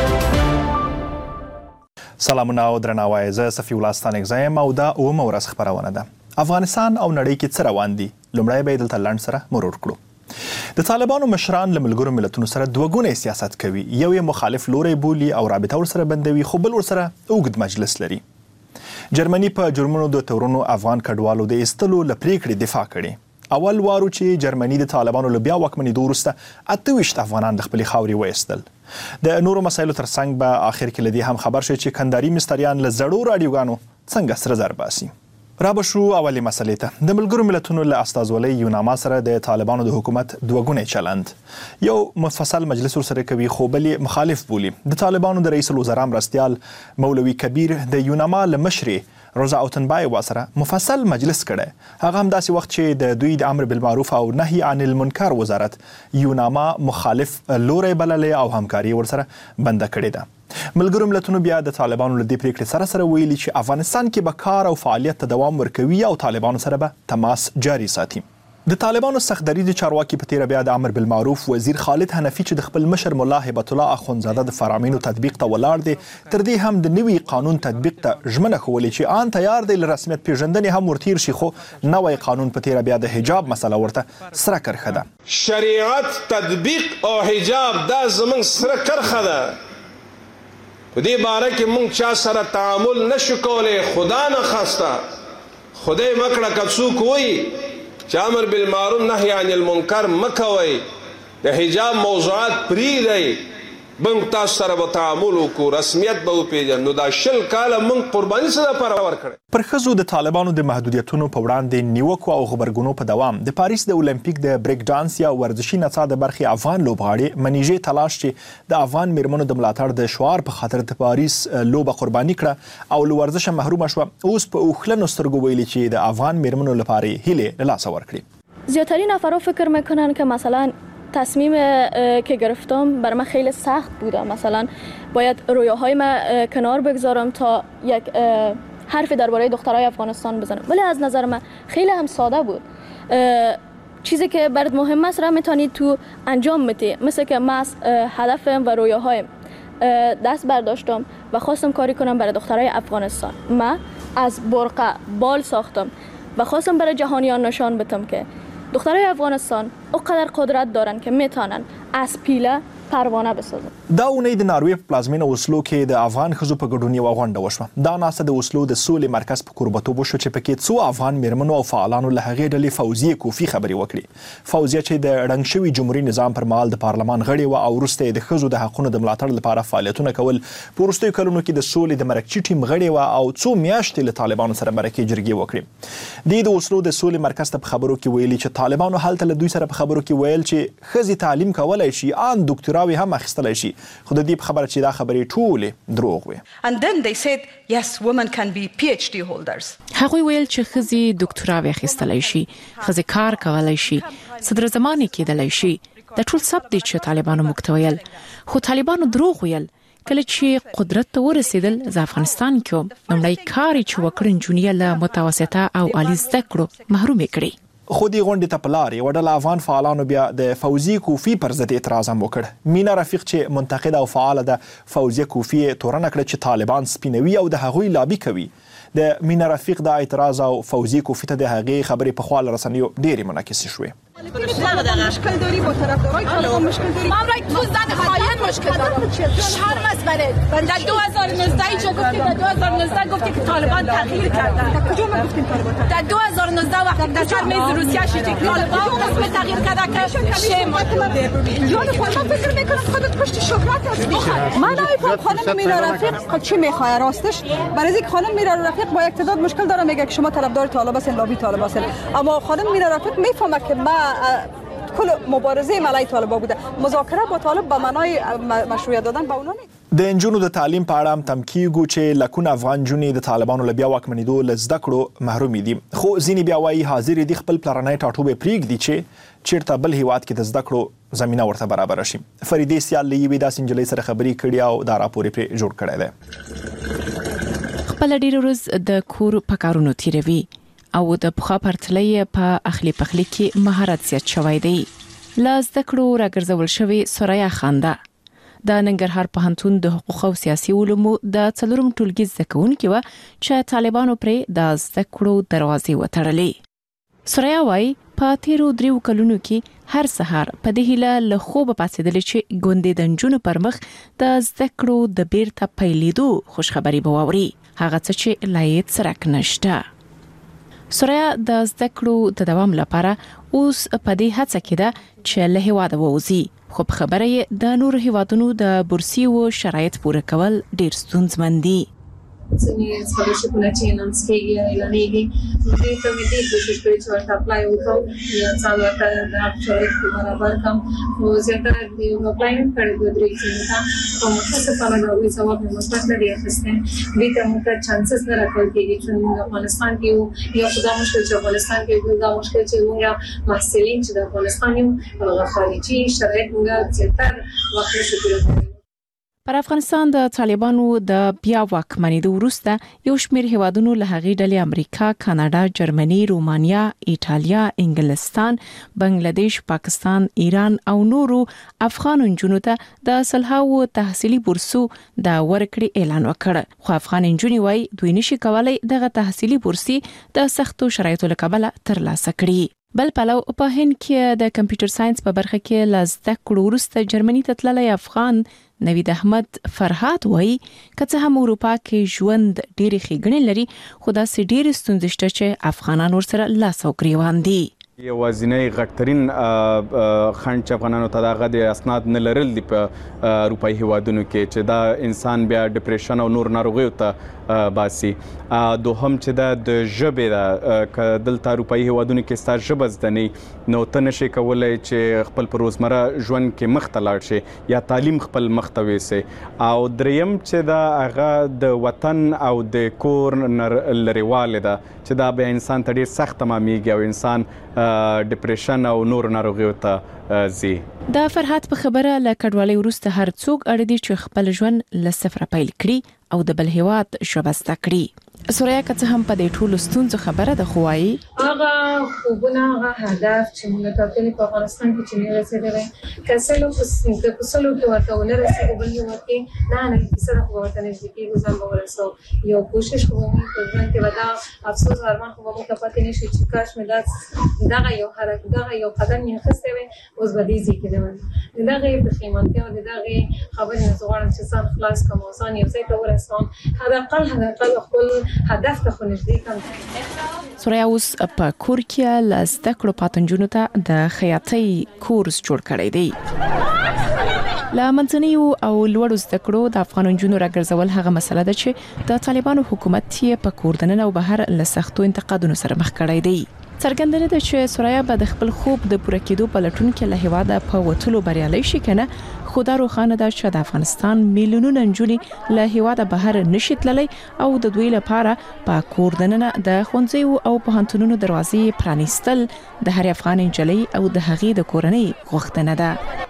سلامونه او درناوی، زه صفي الله ستانکزی یم او دا اومه ورځ خپرونه ده. افغانستان او نړۍ کې څه روان دي؟ لومړی به یې دلته لنډ سره مرور کړو. د طالبانو مشران له ملګرو ملتونو سره دوه ګونی سیاست کوي. یو یې مخالف لوری بولي او رابطه ورسره بندوي، خو بل ورسره اوږد مجلس لري. جرمني په جرمونو د تورونو افغان کډوالو د ایستلو له پریکړې دفاع کړې. اول وارو چې جرمني د طالبانو له بیا واکمنېدو وروسته اته ویشت افغانان د خپلې خاورې وایستل. د نورو مسایلو ترڅنګ به آخر کې له دې هم خبر شي چې کندهاري مستریان له زړو راډیوګانو څنګه سره زر باسي. را به شو اولې مسلې ته. د ملګرو ملتونو له استازولۍ یوناما سره د طالبانو د حکومت دوه ګونی چلند. یو مفصل مجلس ورسره کوي خو بل مخالف بولي. د طالبانو د رئیس الوزرا مرستیال مولوي کبیر د یوناما له مشرې روزا اوتنبای واسره مفصل مجلس کړي. هغه هم داسې وخت چې د دوی د امر بالمعروف او نهي عن المنکر وزارت یوناما مخالف لوري بللې او همکاري ورسره بنده کړې ده. ملګرو ملتونو بیا د طالبانو له دې پریکړې سره سره ویلي چې افغانستان کې به کار او فعالیت ته دوام ورکوي او طالبانو سره به تماس جاري ساتي. د طالبانو سخت دریځ چارواکي په تیره بیا د امر بالمعروف وزیر خالد حنفي چې د خپل مشر مولا هبت الله اخونزاده د فرامینو تطبیق ته ولاړ دی، تر دې هم د نوي قانون تطبیق ته ژمنه ښولې چې آن تیار دی له رسمیت پیژندنې هم ورتیر شي، خو نوی قانون په تیره بیا د حجاب مسله ورته سره کرښه ده. شریعت تطبیق او حجاب دا زموږ سره کرښه ده. په دې باره کې موږ چا سره تعامل نشو کولی، خدا نه خواسته خدای مکړه که څوک وایي چې امر بالمعروف نهي عن المنکر مکوئ، د حجاب موضوعات پرېږدئ، موږ تاسو سره به تعامل وکړو، رسمیت به وپېژنو. نو دا شل کاله موږ قرباني څه دپاره ورکړی. پر ښځو د طالبانو د محدودیتونو په وړاندې نیوکو او غبرګونو په دوام د پاریس د اولمپیک د بریک ډانس یا ورزشي نڅا د برخې افغان لوبغاړې منیژې تلاش چې د افغان میرمنو د ملاتړ د شعار په خاطر د پاریس لوبه قرباني کړه او له ورزشه محرومه شوه، اوس په اوښلنو سترګو ویلي چې د افغان میرمنو لپاره هیلې له لاسه ورکړي. زیاترین نفرها فکر میکنن که مثلا تصمیم که گرفتم بر من خیلی سخت بوده، مثلا باید رویاهای من کنار بگذارم تا یک حرف درباره دخترای افغانستان بزنم، ولی از نظر من خیلی هم ساده بود. چیزی که برات مهم است را میتونید تو انجام بدی، مثل که من هدفم و رویاهایم دست برداشتم و خواستم کاری کنم برای دخترای افغانستان. من از برقه بال ساختم و خواستم برای جهانیان نشان بدم که دخترای افغانستان اونقدر قدرت دارن که میتونن از پیله پروانه بسازن. دا اونۍ د ناروې په پلازمینه اوسلو کې د افغان ښځو په ګډون یوه غونډه وشوه. دا ناسته د اوسلو د سولې مرکز په کوربتوب وشوه چې پکې څو افغان میرمنو او فعالانو له هغې ډلې فوزیه کوفي خبرې وکړي. فوزیه چې د ړنګ شوي جمهوري نظام پر مهال د پارلمان غړې وه او وروسته یې د ښځو د حقونو د ملاتړ لپاره فعالیتونه کول. په وروستیو کلونو کې د سولې د مرکچي ټیم غړې وه او څو میاشتې له طالبانو سره مرکې جرګې وکړې. دوی د اوسلو د سولې مرکز ته په خبرو کې ویلي چې طالبانو هلته له دوی سره په خبرو کې ویل چې ښځې تعلیم کولی شي، ان دوکتوراوې هم اخیستلی شي، خو د دې په خبره چې دا خبرې ټولې دروغ وي. And then they said yes, women can be P H D holders. هغوی ویل چې ښځې دوکتوراوې اخیستلی شي، ښځې کار کولی شي، صدر زمانې کېدلی شي. دا ټول ثبت دی چې طالبانو موږ ته ویل، خو طالبانو دروغ ویل. کله چې قدرت ته ورسېدل زه افغانستان کې وم، لومړی کار یې چې وکړ نجونې له متوسطه او عالي زده کړو محرومې کړې. خو دې غونډې ته په لار یوه ډله افغان فعالانو بیا د فوزیه کوفي پر ضد اعتراض هم وکړ. مینا رفیق چې منتقده او فعاله ده، فوزیه کوفي تورنه کړه چې طالبان سپینوي او د هغوی لابي کوي. د مینا رفیق د اعتراض او فوزیه کوفي ته د هغې خبرې په خوا له رسنیو ډېرې منعکسې شوې. مشکل داری با طرفدارای طالبان مشکل داری؟ من رای تو زن خاین مشکل دارم. هر مسئله در دو هزار و نوزده اینجا گفتی، در دو هزار و نوزده گفتی که طالبان تغییر کردن. در کجا ما گفتیم طالبان تغییر؟ در دو هزار و نوزده وقتی در سر میز روسیه شدی طالبان قسم تغییر کردن که شیم یاد خودم فکر میکنم خودت پشت شهرت هستی. من نمیفهم خانم مینا رفیق چی میخواد راستش. برای اینکه خانم مینا رفیق با اقتدار مشکل داره، میگه که شما طرفدار طالب هستین، لابی طالب هستین. اما خانم مینا رفیق میفهمه که ما کل مبارزه ملای طالبان بوده، مذاکره با طالب به معنای مشروعیت دادن به اونها نیست. د نجونو د تعلیم په اړه هم تم کیږو چې لکونه افغان نجونې د طالبانو له بیا واکمنېدو له زده کړو محرومې دي، خو ځینې بیا وایي حاضر دي خپل پلرنی ټاټوبی پرېږدي چې چیرته بل هیواد کې د زده کړو زمینه ورته برابره شي. فریدې سیال له یوې داسې نجلۍ سره خبرې کړي او دا راپور یې پرې جوړ کړی دی. خپله ډېره ورځ د کور په کارونو تېروي او د پخوا پرتله په اخلي پخلي کې مهارت زیات شوی دی. له زده کړو راګرځول شوې سوریا خانده د ننګرهار پوهنتون د حقوق او سیاسي علومو د څلورم ټولګي زده کوونکې و چې طالبانو پرې د زده کړو دروازې وتړلې. سوریا وايي په تیرو دریو کلونو کې هر سهار په دې هیله له خوبه پاتېدلې چې ګوندې د نجونو پر مخ د زده کړو د بیرته پیلېدو خوشخبري به واوري، هغه څه چې لا یې څرک نشته. سوریا د زده کړو د دوام لپاره اوس په دې هڅه کې ده چې له هیواده ووځي، خو په خبره یې د نورو هیوادونو د بورسي او شرایط پوره کول ډېر ستونزمن دي. ځینې سکالرشپونه چې اناونس کېږي یا اعلانېږي دوی ته مې ډېر کوشش کړی چې ورته اپلای وکړم یا ځان ورته د هغه شرایط برابر کړم، خو زیاتره د یو اپلای مې کړی دوه درې ځایونو ته، خو متاسفانه د هغوی ځواب مې مثبت نه دی اخیستی. دوی ته موږ ته چانسز نه راکول کېږي چې موږ افغانستان کې یو یا خو دا مشکل چې افغانستان کې یو دا مشکل چې موږ محصلین چې د افغانستان یو هغه خارجي شرایط موږ زیاتره وخت نشو پوره کولی. پر افغانستان د طالبانو د بیا واکمنېدو وروسته یو شمېر هیوادونو له هغې ډلې امریکا، کاناډا، جرمني، رومانیا، ایټالیا، انګلستان، بنگلاديش، پاکستان، ایران او نورو افغان نجونو ته د سلهاوو تحصیلي بورسو د ورکړې اعلان وکړ، خو افغان نجونې وايي دوی نشي کولای دغه تحصیلي بورسي د سختو شرایطو له کبله ترلاسه کړي. بل پلو په هند کې د کمپیوټر ساينس په برخه کې ل زده کړو وروسته جرمني ته تللی افغان نوید احمد فرهاد وایي که هم اروپا کې ژوند ډېرې ښېګڼې لري، خو داسې ډېرې ستونزې شته چې افغانان ورسره لاس او ګریوان دي. یوازینی غټترین خنډ چې افغانانو ته دغه د اسناد نه لرل دي په اروپایي هیوادونو کې چې دا انسان بیا ډپریشن او نور ناروغیو ته باسي. دوهم چې دا د ژبې ده، که دلته اروپایي هیوادونو کې ستا ژبه زده نه نو ته نشي کولی چې خپل په روزمره ژوند کې مخ ته لاړ شي یا تعلیم خپل مخ ته ویسي. او دریم چې دا هغه د وطن او د کور لرېوالی ده چې دا بیا انسان ته ډېر سخت تمامیږي او انسان ډپریشن او نور ناروغیو ته ځي. د فرهاد په خبره له کډوالۍ وروسته هر څوک اړ دي چې خپل ژوند له صفره پیل کړي او د بل هیواد ژبه زده کړي. سوریا که څه هم په دې ټولو ستونزو خبره ده، خو وايي هغه خوبونه، هغه هدف چې موږ ټاکلي په افغانستان کې چې موږ رسېدلی، که څه نو په سلو کې ورته ونه رسېږو بل هېواد کې نه نه کیسه ده، خو به ورته نږدې کېږو، ځان به ورسوو. یو کوشش خو به موږ په ژوند کې به دا افسوس ارمان خو به موږ ته پاتې نه شي چې کاش مې دغه یو حرکت دغه یو قدم مې اخیستی وی، اوس به دې ځای کې نه وم. د دغې پښیمانتیا او د دغې خبرې نه زه غواړم چې ځان خلاص کړم او ځان یو ځای ته ورسوم، حداقل حداقل خپل هدف ته خو نږدې کړم. سوریا اوس په کور کې له زده کړو پاتنجونو ته د خیاطۍ کورس جوړ کړی دی. له منځنیو او لوړو زده کړو د افغان نجونو راګرځول هغه مسله ده چې د طالبانو حکومت یې په کور دننه او بهر له سختو انتقادونو سره مخ کړی دی. څرګنده ده چې سوریا به د خپل خوب د پوره کېدو په لټون کې له هیواده په وتلو بریالۍ شي کنه، خو دا روښانه ده چې د افغانستان میلیونونه نجونې له هیواده بهر نشي تللی او د دوی لپاره په کور دننه د ښوونځیو او پوهنتونونو دروازې پرانیستل د هر افغان نجلۍ او د هغې د کورنۍ غوښتنه ده.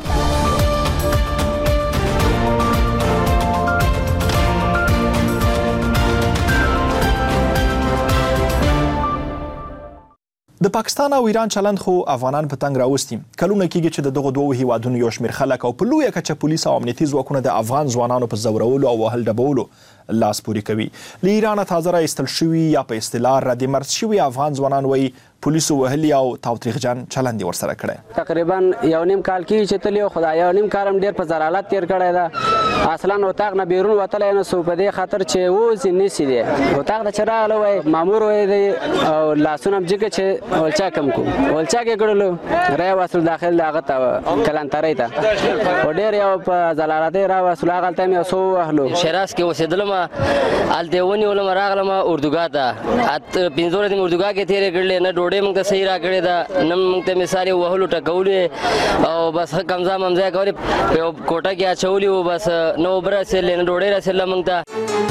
د پاکستان او ایران چلند خو افغانان په تنګ راوستي. کلونه کېږي چې د دغو دوو هیوادونو یو شمېر خلک او په لویه کچه پولیس او امنیتي ځواکونه د افغان ځوانانو په ځورولو او وهل ډبولو لاس پورې کوي. له ایرانه تازه راایستل شوي یا په اصطلاح ردې مرد شوي افغان ځوانان وایي پولیسو وهلي او تاوتریخجن چلند یې ورسره کړی. تقریبا یو نیم کال کېږي چې تللی، خو دا یو نیم کال هم ډېر په ضلالت تېر کړی ده. اصلا اتاق نه بیرون وتلی نه سو، په دې خاطر چې اوس یې نیسي دی. اتاق ته چې راغلی وای مامور وای دی او لاسونه هم جګه چې ولچا کم کو ولچا کې کړلو رای وصل داخل هغه ته کلانترۍ ته او ډېر یو په ضلالتۍ را وصل هغلته مې یو څو وهلو. شیراز کې اوسېدلم، هلته یې ونیولم راغلم اردوګاه ته. پنځه ورځې مې اردوګاه کې تېرې کړلې، نه ډوډۍ موږ ته صحیح را کړې ده، نه موږ ته مثال یې وهلو ټکولو او بس ښه کمزا ممزا کولې، په یو کوټه کې اچولي وو، بس نه اوبه رسېدلې نه ډوډۍ رسېدله موږ ته.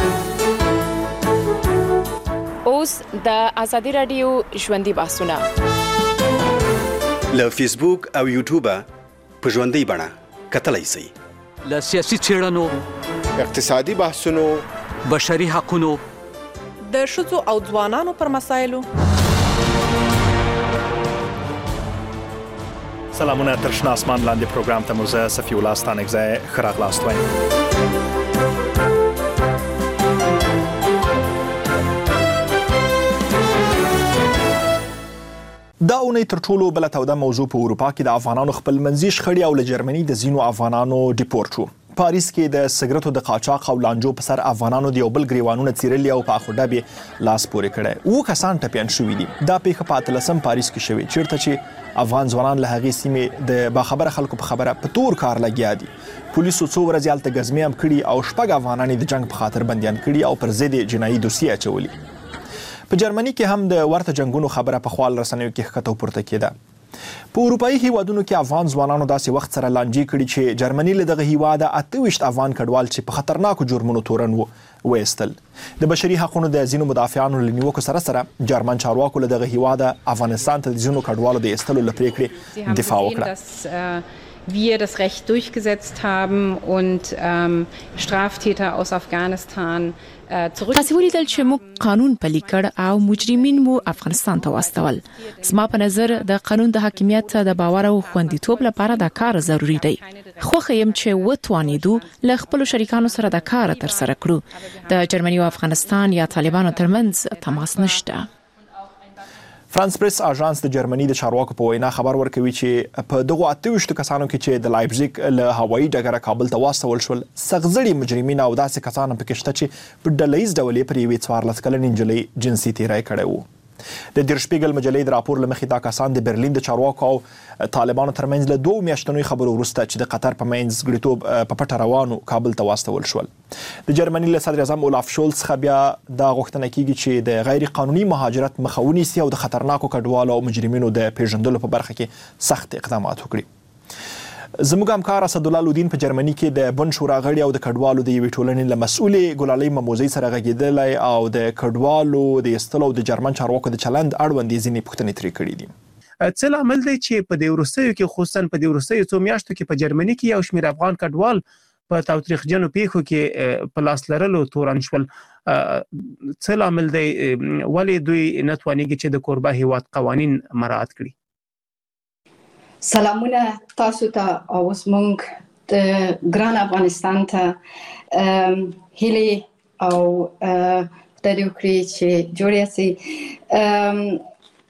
اوس د ازادي راډیو ژوندۍ بحثونه له فیسبوک او یوټیوبه په ژوندۍ بڼه کتلی شئ. له سیاسي څېړنو، اقتصادي بحثونو، بشري حقونو، د ښځو او ځوانانو پر مسایلو، سلامونه تر شنه اسمان لاندې پروګرام ته مو زه صفي الله ستانکزی ښه راغلاست وایم. دا اونۍ تر ټولو بله توده موضوع په اروپا کې د افغانانو خپل منځي شخړې او له جرمني د ځینو افغانانو ډیپورټ شو. پاریس کې د سګرټو د قاچاق او لانجو په سر افغانانو د یو بل ګریوانونه څیرلي او په اخوډه لاس پورې کړی. اووه کسان ټپیان شوي دي. دا پیښه په اتلسم پاریس کې شوې چیرته چې افغان ځوانان له هغې سیمې د باخبره خلکو په خبره په تور کار لګیا دي. پولیسو څو ورځې هلته ګزمې هم کړي او شپږ افغانان د جنګ په خاطر بندیان کړي او پر ضد جنایي دوسیې اچولي. په جرمني کې هم د ورته جنګونو خبره په خپل رسنیو کې ښکته پورته کېده. په اروپایي هیوادونو کې افغان ځوانانو داسې وخت سره لانجې کړي چې جرمني له دغه هیواده اته ویشت افغان کډوال چې په خطرناکو جرمونو تورن وو وایستل. د بشري حقوقو د ځینو مدافعانو له نیوکو سره سره جرمن چارواکو له دغه هیواده افغانستان ته د ځینو کډوالو د ایستلو له پریکړې دفاع وکړه. wir das Recht durchgesetzt haben und ähm, Straftäter aus Afghanistan zurück. تاسو ولیدل چې موږ قانون پلي کړ او مجرمین مو افغانستان ته واستول. زما په نظر د قانون د حاکمیت د باور او خوندیتوب لپاره دا کار ضروری دی. خو خیم چې وتوانیدو له خپل شریکانو سره دا کار تر سره کړو. د جرمني او افغانستان یا طالبانو ترمنځ تماس نشته. فرانس پریس اژانس د جرمني د چارواکو په وینا خبر ورکوي چې په دغه اته ویشت کسانو کې چې د لایپزیګ له هوایي ډګره کابل ته واستول شول سغزړي مجرمین او داسې کسان پکې شته چې په ډلهیز ډول پر یوې څوارلس کلنې نجلۍ جنسي تیری کړی وو. د در شپیګل مجلې د راپور له مخې دا کسان د برلین د چارواکو او طالبانو ترمنځ له دوه میاشتنوي خبرو وروسته چې د قطر په منځ ګړیتوب په پټه روانو کابل ته واستول شول. د جرمني له صدر اعظم اولاف شولز څخه بیا دا غوښتنه کیږي چې د غیر قانوني مهاجرت مخه ونیسي او د خطرناکو کډوالو او مجرمینو د پیژندلو په برخه کې سخت اقدامات وکړي. زموږ همکار اسدالله لودین په جرمني کې د بن شورا غړي او د کډوالو د یوې ټولنې له مسؤلې ګلالۍ مموزۍ سره غږېدلی او د کډوالو د ایستلو او د جرمن چارواکو د چلند اړوند یې ځینې پوښتنې ترې کړي دي. څه لامل دی چې په دې وروستیو کې خصوصا په دې وروستیو څو میاشتو کې په جرمني کې یو شمېر افغان کډوال په تاوتریخجنو پیښو کې په لاس لرلو تورن شول؟ څه لامل دی ولې دوی نه توانیږي چې د کوربه هیواد قوانین مراعات کړي؟ سلامونه تاسو ته او زموږ د ګران افغانستان ته هیلې او خدای وکړي چې جوړ شي.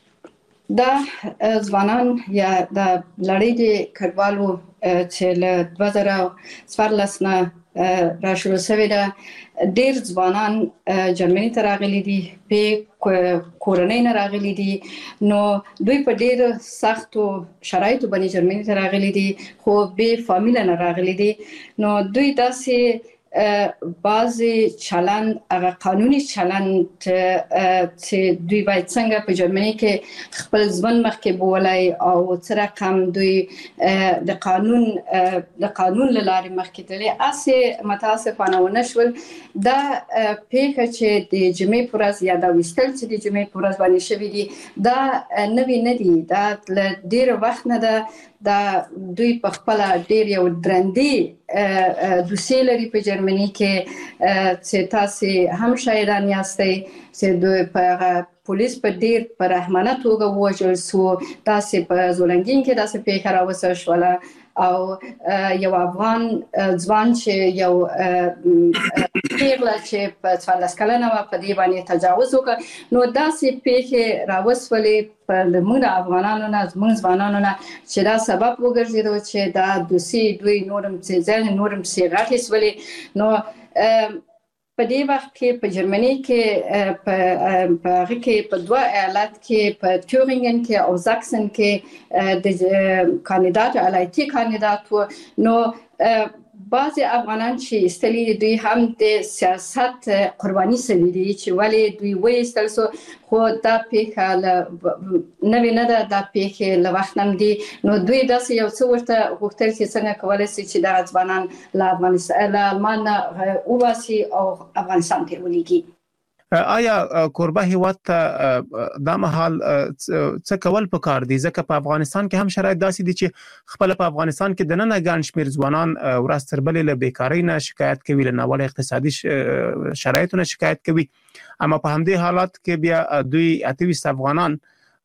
دا ځوانان یا د لړۍ د کډوالو چې له دوه زره څوارلس نه راشروع شوې ده ډېر ځوانان جرمني ته راغلي دي په کورنۍ نه راغلي دي نو دوی په ډېر سختو شرایطو باندې جرمني ته راغلي دي خو به فامیل نه راغلي دي نو دوی داسې بعضی چلند هغه قانوني چلند چې دوی باید څنګه په جرمني کې خپل ځوان مخکې بولای او څه رقم دوی د قانون د قانون له لارې مخکې تللی اسې متاسفانه ونه شول. دا پیښه چې د جمعې په ورځ یا دا ویستل چې د جمعې په ورځ باندې شوي دي دا نوي نه دي. دا له ډېره وخت نه ده. دا دوی په خپل ډېر یو درندې دوسیې لري په جرمني کې چې تاسو هم شاهدان یاستئ چې دوی په پولیس په ډېر په رحمانه توګه ووژل شو. تاسو په زولنګین کې داسې پیښه راوسته شوله او یو افغان ځوان چې یو پیغله چې په څوارلس کلنه وه په دې باندې تجاوز وکړ نو داسې پیښې راوسولې په زموږ افغانانو نه زموږ ځوانانو نه چې دا سبب وګرځېدو چې دا دوسیې دوی نور هم څه نور هم څه غټې شولې. نو په دې وخت کې په جرمني کې په هغه کې په دوه ایالت کې په تیورینګن کې او زاکسن کې د کاندیدات علایتي کاندیدات نو بعضی افغانان چې استلی دوی هم د سیاست قرباني سوي دي چې ولې دوی وایستل سو خو دا پیښه نوې نه ده. دا پیښه له وخت نه دي نو دوی داسې یو څه ورته غوښتل چې څنګه کولی شي چې دغه ځوانان له افغانستان له المان نه وباسي او افغانستان ته ولېږي. آیا کوربه هیواد ته دا مهال څه کول پکار دي ځکه په افغانستان کې هم شرایط داسې دي چې خپل په افغانستان کې د نن ګڼ شمېر ځوانان ورځ تر بلې له بیکارۍ نه شکایت کوي له ناوړه اقتصادي شرایطو نه شکایت کوي اما په همدې حالات کې بیا دوی اته ویشت افغانان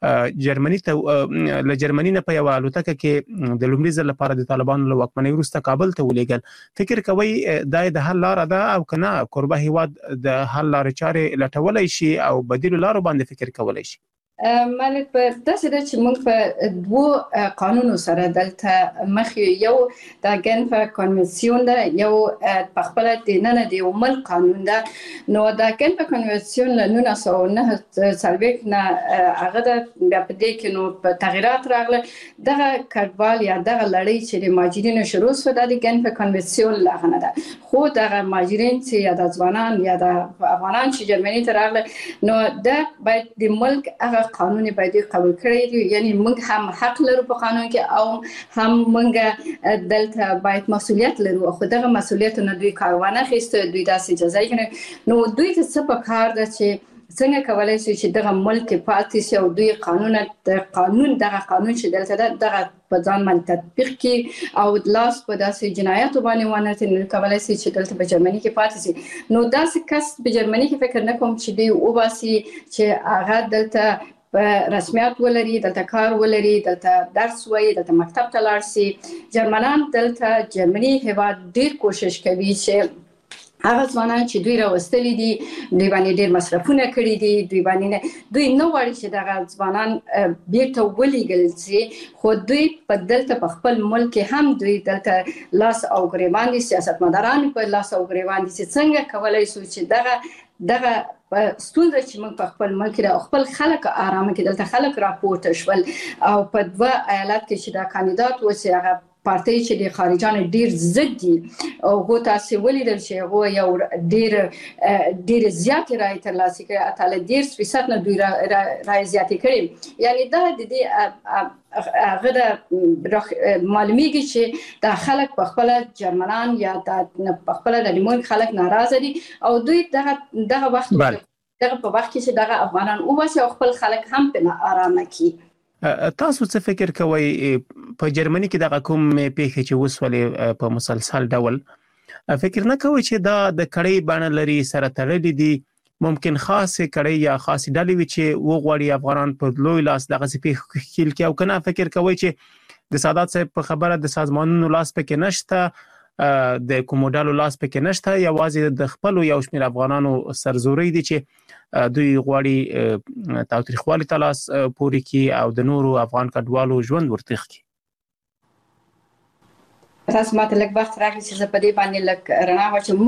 جرمني ته له جرمني نه په یو الوتکه کې د لومړي ځل لپاره د طالبانو له واکمنۍ وروسته کابل ته ولېږل. فکر کوي دا د حل لار ده او کنه کوربه هیواد د حل لارې چارې لټولای شي او بدیل لارو باندې فکر کولای شي؟ مالک په داسې ده چې موږ په دوه قانونو سره دلته مخ یو د ګنف کنونسیون ده، یو په خپل د نن د عمل قانون ده. نو د ګنف کنونسیون له نولس سوه نه څلوېښت نه هغه د بیا په دې کې نو په تغیرات راغله. دغه کډوال یا دغه لړۍ چې د مهاجرینو شروع شوه د ګنف کنونسیون لاغه نه ده، خو دغه مهاجرین چې یا د ځوانان یا د افغانان چې جرمني ته راغله نو دا باید د ملک هغه قانون باید قبول کړی دی. یعنی موږ هم حق لرو په قانون کې او هم موږ دلته باید مسؤلیت لرو، خو دغه مسؤلیتونه دوی کاروانه خسته دوی داسې جزای کړي. نو دوی ته څه پکار ده چې څنګه کولای شي چې دغه ملک پاتې شي او دوی قانون د قانون دغه قانون چې دلته ده دغه په ځان باندې تطبیق کړي او لاس په داسې جنایاتو باندې ونه تل کولای شي چې دلته په جرمني کې پاتې شي. نو داسې کس په جرمني کې فکر نه کوم چې دی او باسي چې هغه دلته په رسمیت ولري، دلته کار ولري، دلته درس وایي، دلته مکتب ته لاړ شي. جرمنان دلته جرمني هیواد ډیر کوشش کوي چې هغه ځوانان چې دوی راوستلي دي دوی باندې ډیر مصرفونه کړي دي، دوی باندې دوی نه غواړي چې دغه ځوانان بیرته ولېږل شي، خو دوی په دلته په خپل ملک هم دوی دلته لاس او ګریوان دي، سیاستمداران په لاس او ګریوان دي چې څنګه کولای شو چې دغه دغه ستونزه چې موږ په خپل ملک کې د خپل خلک آرامه کې دلته خلک راپورته شول او په دوه ایالت کې چې دا کاندیدات و چې هغه پارټي چې د خارجانو ډیر ضد دي او هغه تاسو ولیدل چې هغه یو ډیر ډیر زیات رائے ترلاسه کړي، اتل ډیر فیصد نه دوی رائے زیات کړي. یعنی دا د دې هغه د معلومیږي چې د خلک په خپل جرمنان یا د په خپل د لیمون خلک ناراضه دي او دوی دغه دغه وخت دغه په وخت کې چې دغه افغانان او واسه خپل خلک هم په آرامه کې. تاسو څه فکر کوئ په جرمني کې دغه کوم پیښې چې وسولې په مسلسل ډول فکر نه کوئ چې دا د کړۍ بڼه لري سره تړلې دي؟ ممکن خاصه کړۍ یا خاصه ډلې وي چې وغواړي افغانان په لوی لاس دغه پیښې خېل کې او کنه فکر کوئ چې د سادات صاحب په خبره د سازمانونو لاس پکې نشته، د کوموډالو لاس پکې نشته، یوازې د خپل یو شمېر افغانانو سرزوري دي چې دوی غواړي تاوتریخوالي ته لاس پورې کړي او د نورو افغان کډوالو ژوند ورتخ کړي. تاسو ماته لږ وخت راکړئ چې زه په دې باندې لږ رڼا واچوم.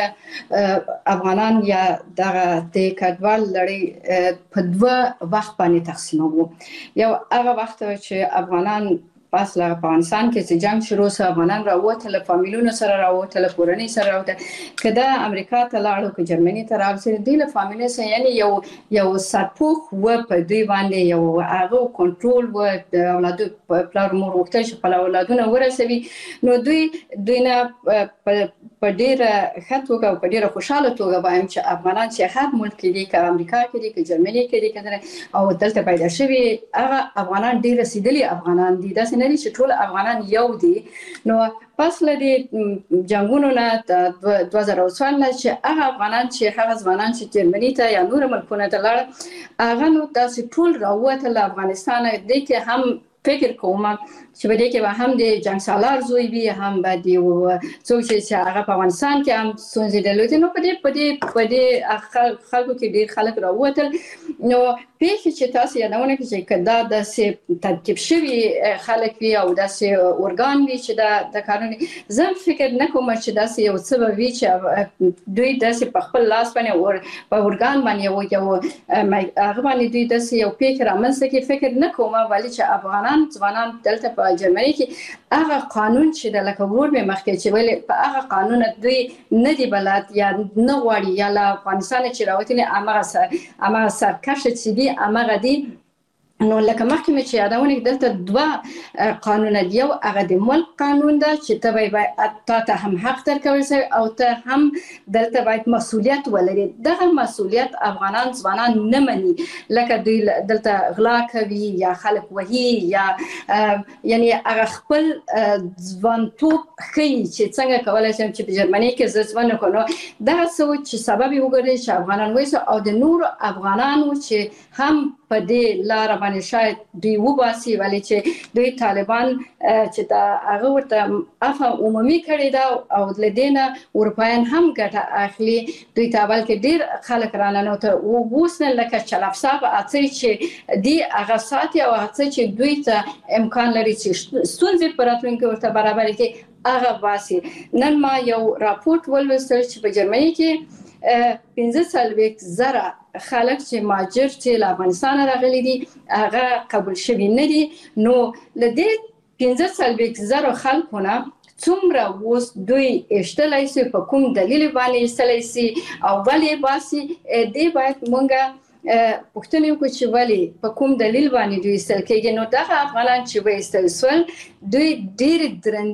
موږ افغانان یا دغه د کډوال لړۍ په دوه وخت باندې تقسیموو. یو هغه وخت چې افغانان پس له افغانستان کې چې جنگ شروع شو افغانان راووتل، فامیلونو سره راووتل، کورنۍ سره راووتل، کله امریکا ته لاړو که جرمني ته راغلل دي له فامیل سره یعنی یو یو سرپوخ و په دوی باندې یو هغه کنټرول و د اولادو پلار مور وکړي چې خپل اولادونه ورسوي. نو دوی دوی نه په ډیره ښه توګه او په ډیره خوشاله توګه وایم چې افغانان چې هر ملک کې دي که امریکا کې دي که جرمني کې دي که او دلته پیدا شوي هغه افغانان ډیر رسیدلي افغانان دي، داسې نه دي چې ټول افغانان یو دي. نو پس له دې جنگونو نه د دوه زره څوارلس چې هغه افغانان چې هغه ځوانان چې جرمني ته یا نور ملکونو ته لاړل هغه نو داسې ټول راووتل له افغانستانه. دې کې هم فکر کوم چې په دې کې به هم د جنگ سالار زوی وي، هم به د څوک چې هغه په افغانستان کې هم ستونزې درلودې. نو په دې په دې په دې خلکو کې ډېر خلک راووتل. نو پیښې چې تاسو یادونه کړئ چې دا داسې ترتیب شوي خلک وي او داسې اورګان وي چې دا د قانون زه فکر نه کوم چې داسې یو څه به وي چې دوی داسې په خپل لاس باندې په اورګان باندې یو هغه باندې دوی داسې یو پیښه رامنځته کړي. فکر نه کوم ولې چې افغانان ځوانان دلته په جرمني کې هغه قانون چې د لکه ور به مخکې چې ولې په هغه قانون دوی نه دی بلد یا نه غواړي یا له افغانستان چې راوتلي هغه هغه سرکش چې دي هغه دي. نو لکه مخکې مې چې یادونه دلته دوه قانون دي، یو هغه د ملک قانون ده چې ته باید تا ته هم حق درکول شي او ته هم دلته باید مسؤلیت ولري. دغه مسؤلیت افغانان ځوانان نه مني، لکه دوی دلته غلا کوي یا خلک وهي یا یعنی هغه خپل ځوانتوب ښیي چې څنګه کولی شم چې په جرمني کې زه ژوند وکړم. دغه څه چې سبب یې وګرځي چې افغانان وایي او د نورو افغانانو چې هم په دې لار باندې شاید دوی وباسي ولې چې دوی طالبان چې دا هغه ورته افه عمومي کړی دا او لدينا اروپایان هم ګټه اخلي دوی ته بلکې ډیر خلک رانه ته ووسنه لکه چلاف صاحب اڅي چې دی هغه ساتي او اڅي چې دوی ته امکان لري چې ستونزې پراتونکو ورته برابر کړي هغه باسي. نن ما یو راپورټ ولوستل چې په جرمني کې پنځه څلوېښت زره خلک چې مهاجر چې له افغانستان راغلي دي هغه قبول شوي نه دي. نو له دې پنځه څلوېښت زره خلکو نه څومره اوس دوی اشتلای سي په کوم دلیل باندې اشتلای سي او ولې باسي دې باید مونږه پښتنې کو چې ولې په کوم دلیل باندې دوی استل کېږي. نو دا افغانان چې به استل دوی ډېر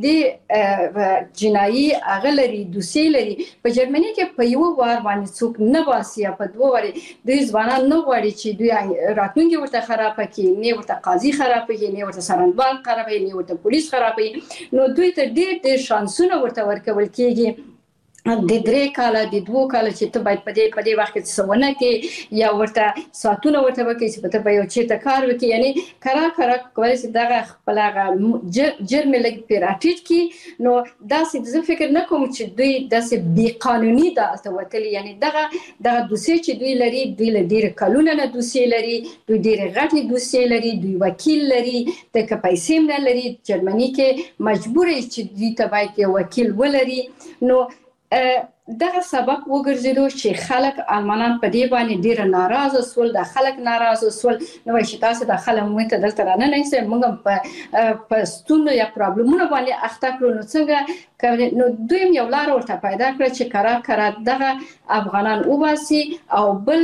درندې جنایي اغلري دوسي لري. په جرمني کې په یو وار باندې څوک نه باسي په دوه واري دوی ځوانان نه غواړي چې دوی راتلونکي ورته خراب کړي نه ورته قاضي خراب کړي نه ورته سرنبال خراب کړي نه ورته پولیس خراب کړي. نو دوی ته ډېر ډېر شانسونه ورته ورکول کېږي د درې کاله د دوه کاله چې ته باید په دې په دې وخت کې څونه کې یا ورته ساتونه ورته وکړي چې په یو چیرته کار وکړي یعنی کرا کرا کولای شي دغه خپل جرم لګ پیراټیټ کی. نو دا څه زه فکر نه کوم چې دوی داسې بی قانوني دا التوتلی یعنی دغه دغه دوسیه چې دوی لري دوی له ډیر کلونه نه دوسیه لري دوی ډیر غټي دوسیه لري دوی وکیل لري د کپایسیم نه لري. جرمني کې مجبور چې دوی ته باید یو وکیل ولري. نو دغه سبب وګرځیدو چې خلک المانان په دې باندې ډیر ناراضه سول د خلک ناراضه سول. نو چې تاسو د خلک مونږ ته دلته رانه نه سي موږ په په ستونو یا پرابلمونو باندې اخته کړو. نو څنګه نو دوی یو لار ورته پیدا کړ چې کرا کرا دغه افغانان وباسي او بل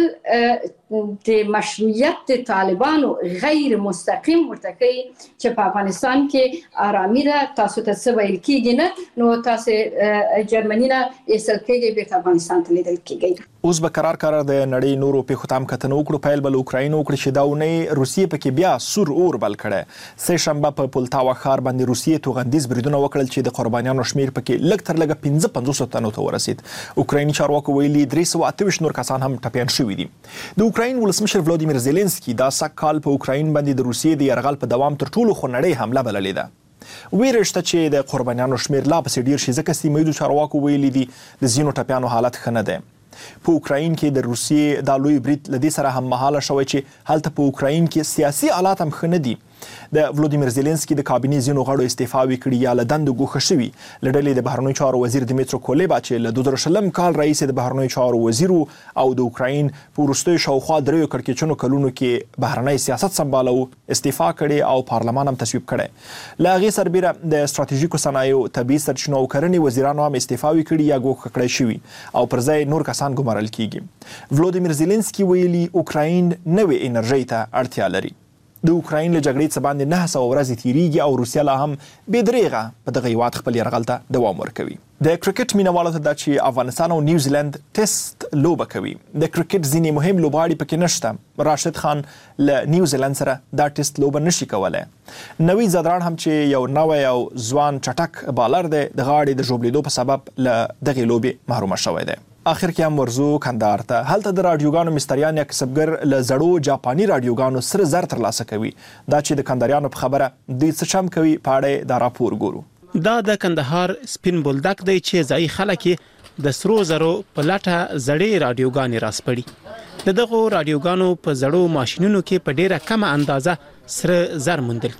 د مشروعیت د طالبانو غیر مستقیم ورته کوي چې په افغانستان کې آرامي ده تاسو ته څه ویل کېږي نه نو تاسو جرمني نه ایستل کېږي به افغانستان ته لیدل کېږي. اوس به قرار قرار د نړۍ نورو په ختم کتنه وکړو پیل بل اوکراین وکړي چې داونه روسیې پکې بیا سور اور بل کړي. سه شنبه په پولتاوا ښار باندې روسیې توغندیز بریدونه وکړل چې د قربانیانو شمیر پکې لږ تر لږه پنځه پنځوس تنو ته ورسید. اوکرایني چارواکو ویلي درې سوه اته ویشت نور کسان هم ټپیان شوي دي. د اوکراین ولسمشر ولادیمیر زيلنسکي دا سږ کال په اوکراین باندې د روسیې د یرغل په دوام تر ټولو خونړۍ حمله بللې ده. ویرشته چې د قربانیانو شمیر لا پسې ډیر شي ځکه چې مېدو چارواکو ویلي دي د ځینو ټپیانو حالت ښه نه دی. په اوکراین کې د روسیې د لوی برید لدی سره هم مهاله شوی چې هلته په اوکراین کې سیاسي حالات هم ښه نه دي. د ولادیمیر زيلنسکي د کابینې ځینو غړو استعفاوي کړي یا له دندو ګوښه شوي. له ډلې د بهرنیو چارو وزیر دمیترو کولېبا چې له دوه زره شلم کال رئیس د بهرنیو چارو وزیر او د اوکراین په وروستیو شاوخوا دریو کړکېچنو کلونو کې بهرنی سیاست سمبالو استعفا کړي او پارلمان هم تصویب کړي. له هغې سربیره د ستراتیژیکو صنایعو طبیعي سرچینو او کرنې وزیرانو هم استعفاوي کړي یا ګوښه کړي شوي او پر ځای نور کسان ګمارل کیږي. ولادیمیر زيلنسکي ویلي اوکراین نوې انرژي ته اړتیا لري. د اوکراین له جګړې څخه باندې نه سوه ورځې تیریږي او روسیه لا هم بې دریغه په دغه هیواد خپل یرغل ته دوام ورکوي. د کرکټ مینوالو ته دا چې افغانستان او نیوزیلند ټیسټ لوبه کوي. د کرکټ ځینې مهم لوبغاړي پکې نشته. راشد خان له نیوزیلند سره دا ټیسټ لوبه نشي کولی. نوی زادران هم چې یو نوی او ځوان چټک بالر دی د غاړې د ژوبلیدو په سبب له دغې لوبې محرومه شوی دی. آخر کې هم ورزو کندهار ته. هلته د راډیوګانو مستریان یا کسبګر له زړو جاپاني راډیوګانو سره زر ترلاسه کوي. دا چې د کندهاریانو په خبره دوی څه چم کوي په اړه دا راپور ګورو. دا د کندهار سپین بولدک دی چې ځای خلک د سرو زرو په لټه زړې راډیوګانې راسپړي. د دغو راډیوګانو په زړو ماشینونو کې په ډیره کمه اندازه سره زر موندل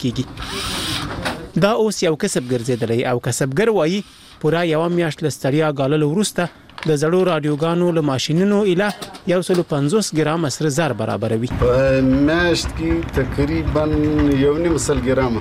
کیږي. دا اوس یو کسب ګرځیدلی او کسبګر وایي پورا یو میاشت لستړیا غالل ورسته د زړو راډیوګانو له ماشینونو اله یو سل پنځوس ګرام سره زر برابروي. په میاشت کې تقریبا یو نیم سل ګرام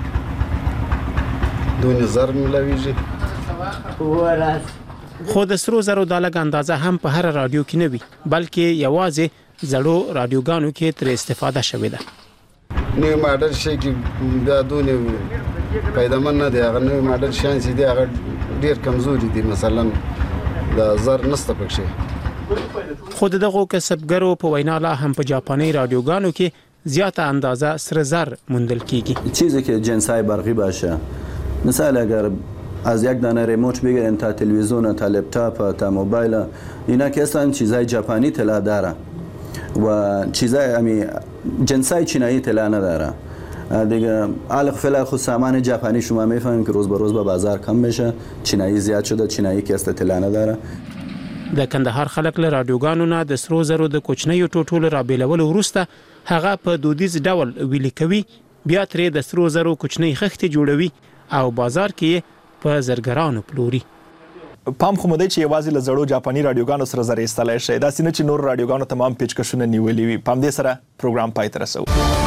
دونه زر ملاویږي. خو د سرو زرو د لږ اندازه هم په هر راډیو کې نه وي بلکې یوازې زړو راډیوګانو کې تر استفاده شوې ده. نوی ماډل شي کې دا دونه پیدامن نه دی. هغه نوی ماډل شان چې دی هغه ډیر کمزوري دي مثلا د زر نسته پکې. خو دغه کسبګرو په وینا لا هم په جاپانی رادیوګانو کې زیاته اندازه سر زر موندل کیږي. چیزی که جنسای برقی باشه مثلا اگر از یک دانه ریموت بگیرین تا تلویزیون تا لپتاپ تا موبایل اینا که اصلا چیزای ژاپنی طلا داره و چیزای امی جنسای چینایی اطلاع نداره دیگه. الان فعلا خود سامان ژاپنی شما میفهمید که روز به روز به بازار کم میشه، چینایی زیاد شده، چینایی که است اطلاع نداره. د کندهار خلک له رادیوګانو نه د سرو زرو د کوچنیو ټوټو له رابېلولو وروسته هغه په دودیز ډول ویلي کوي، بیا ترې د سرو زرو کوچنۍ خښتې جوړوي او بازار کې په زرګرانو پلوري. پام خو مده چې یوازې له زړو جاپاني رادیوګانو سره زر ایستلای شي، دا سینه چې نور رادیوګانو تمام پیچکشونه نیولې وي. پام دې سره پروګرام پای ته رسو.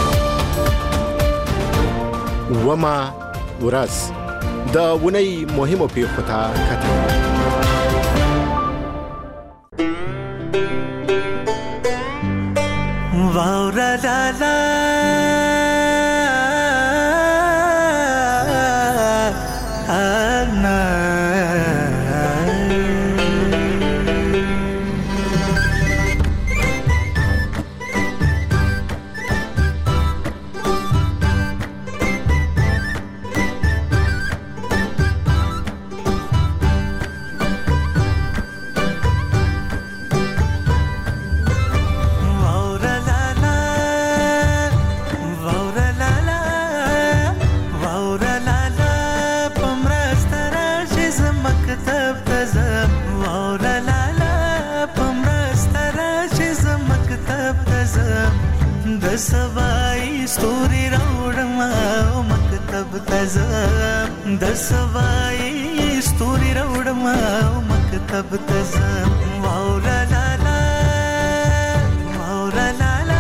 وما ورځ د ونی مهمو پیښو ته کتل. واورا لا لا सवाई स्टोरी राउडमा मकतब तज़म द सवाई स्टोरी राउडमा मकतब तज़म वाउला ला ला वाउला ला ला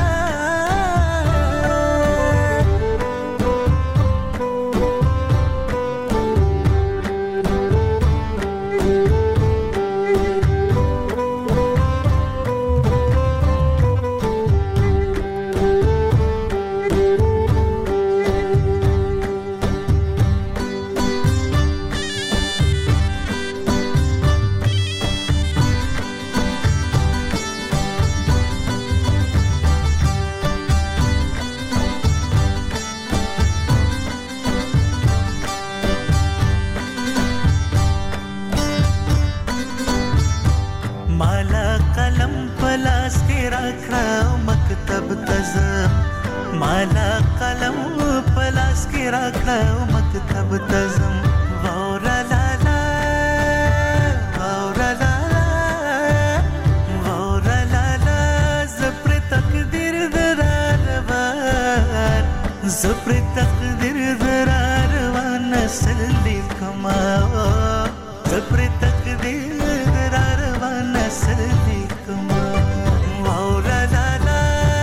माला कलम पलास के रखा मकतब तज़म वाउरा ला ला वाउरा ला ला वाउरा ला ला ज़प्र तकदीर दरारवान ज़प्र तकदीर दरारवान नस्ल लिखमा ज़प्र तकदीर दरारवान नस्ल लिखमा वाउरा ला ला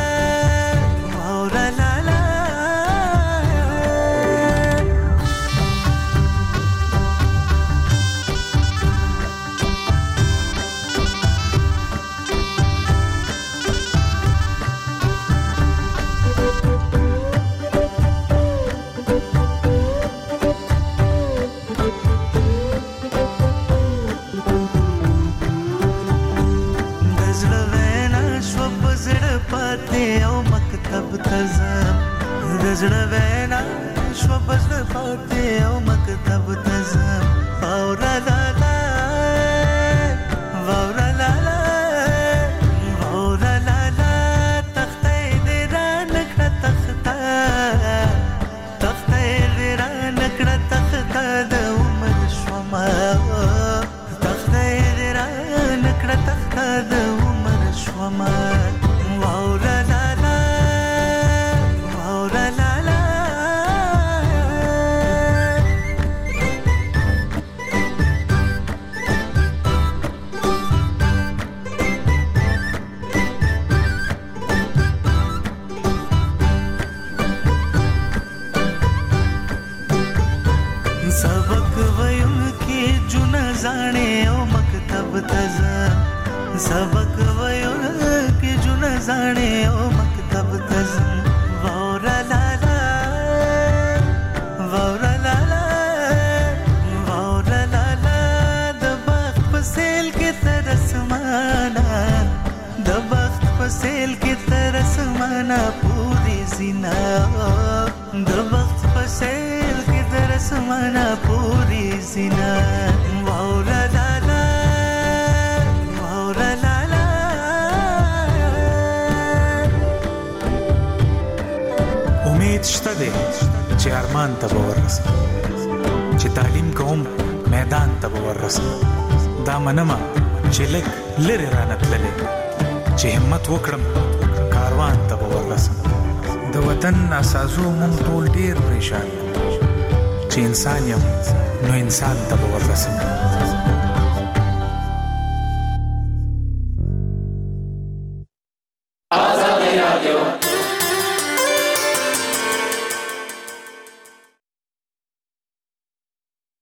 زړه وینا شو بزړه پاتې او مکتب تزم واورا لا لا واورا لا لا واورا لا لا تخته دې را نکړه تخته تخته دې را نکړه تخته د عمر شوما تخته دې را نکړه تخته د عمر شوما واورا لا لا واورا لا सबक वयो के जुन जाने ओ मकतब तज़म वाउरा ला ला वाउरा ला ला वाउरा ला ला द बख्त पसेल के तरसमाना द बख्त पसेल के तरसमाना पूरी ज़िना द बख्त पसेल के तरसमाना पूरी ज़िना वाउरा ला ला چې ارمان ته به ورسم چې تعلیم کوم میدان ته به ورسم دا منمه چې لږ لرې رانه تللی چې همت وکړم کاروان ته به ورسم د وطن اساسو مونږ ټول ډېر پریشان چې انسان یم نو انسان ته به ورسم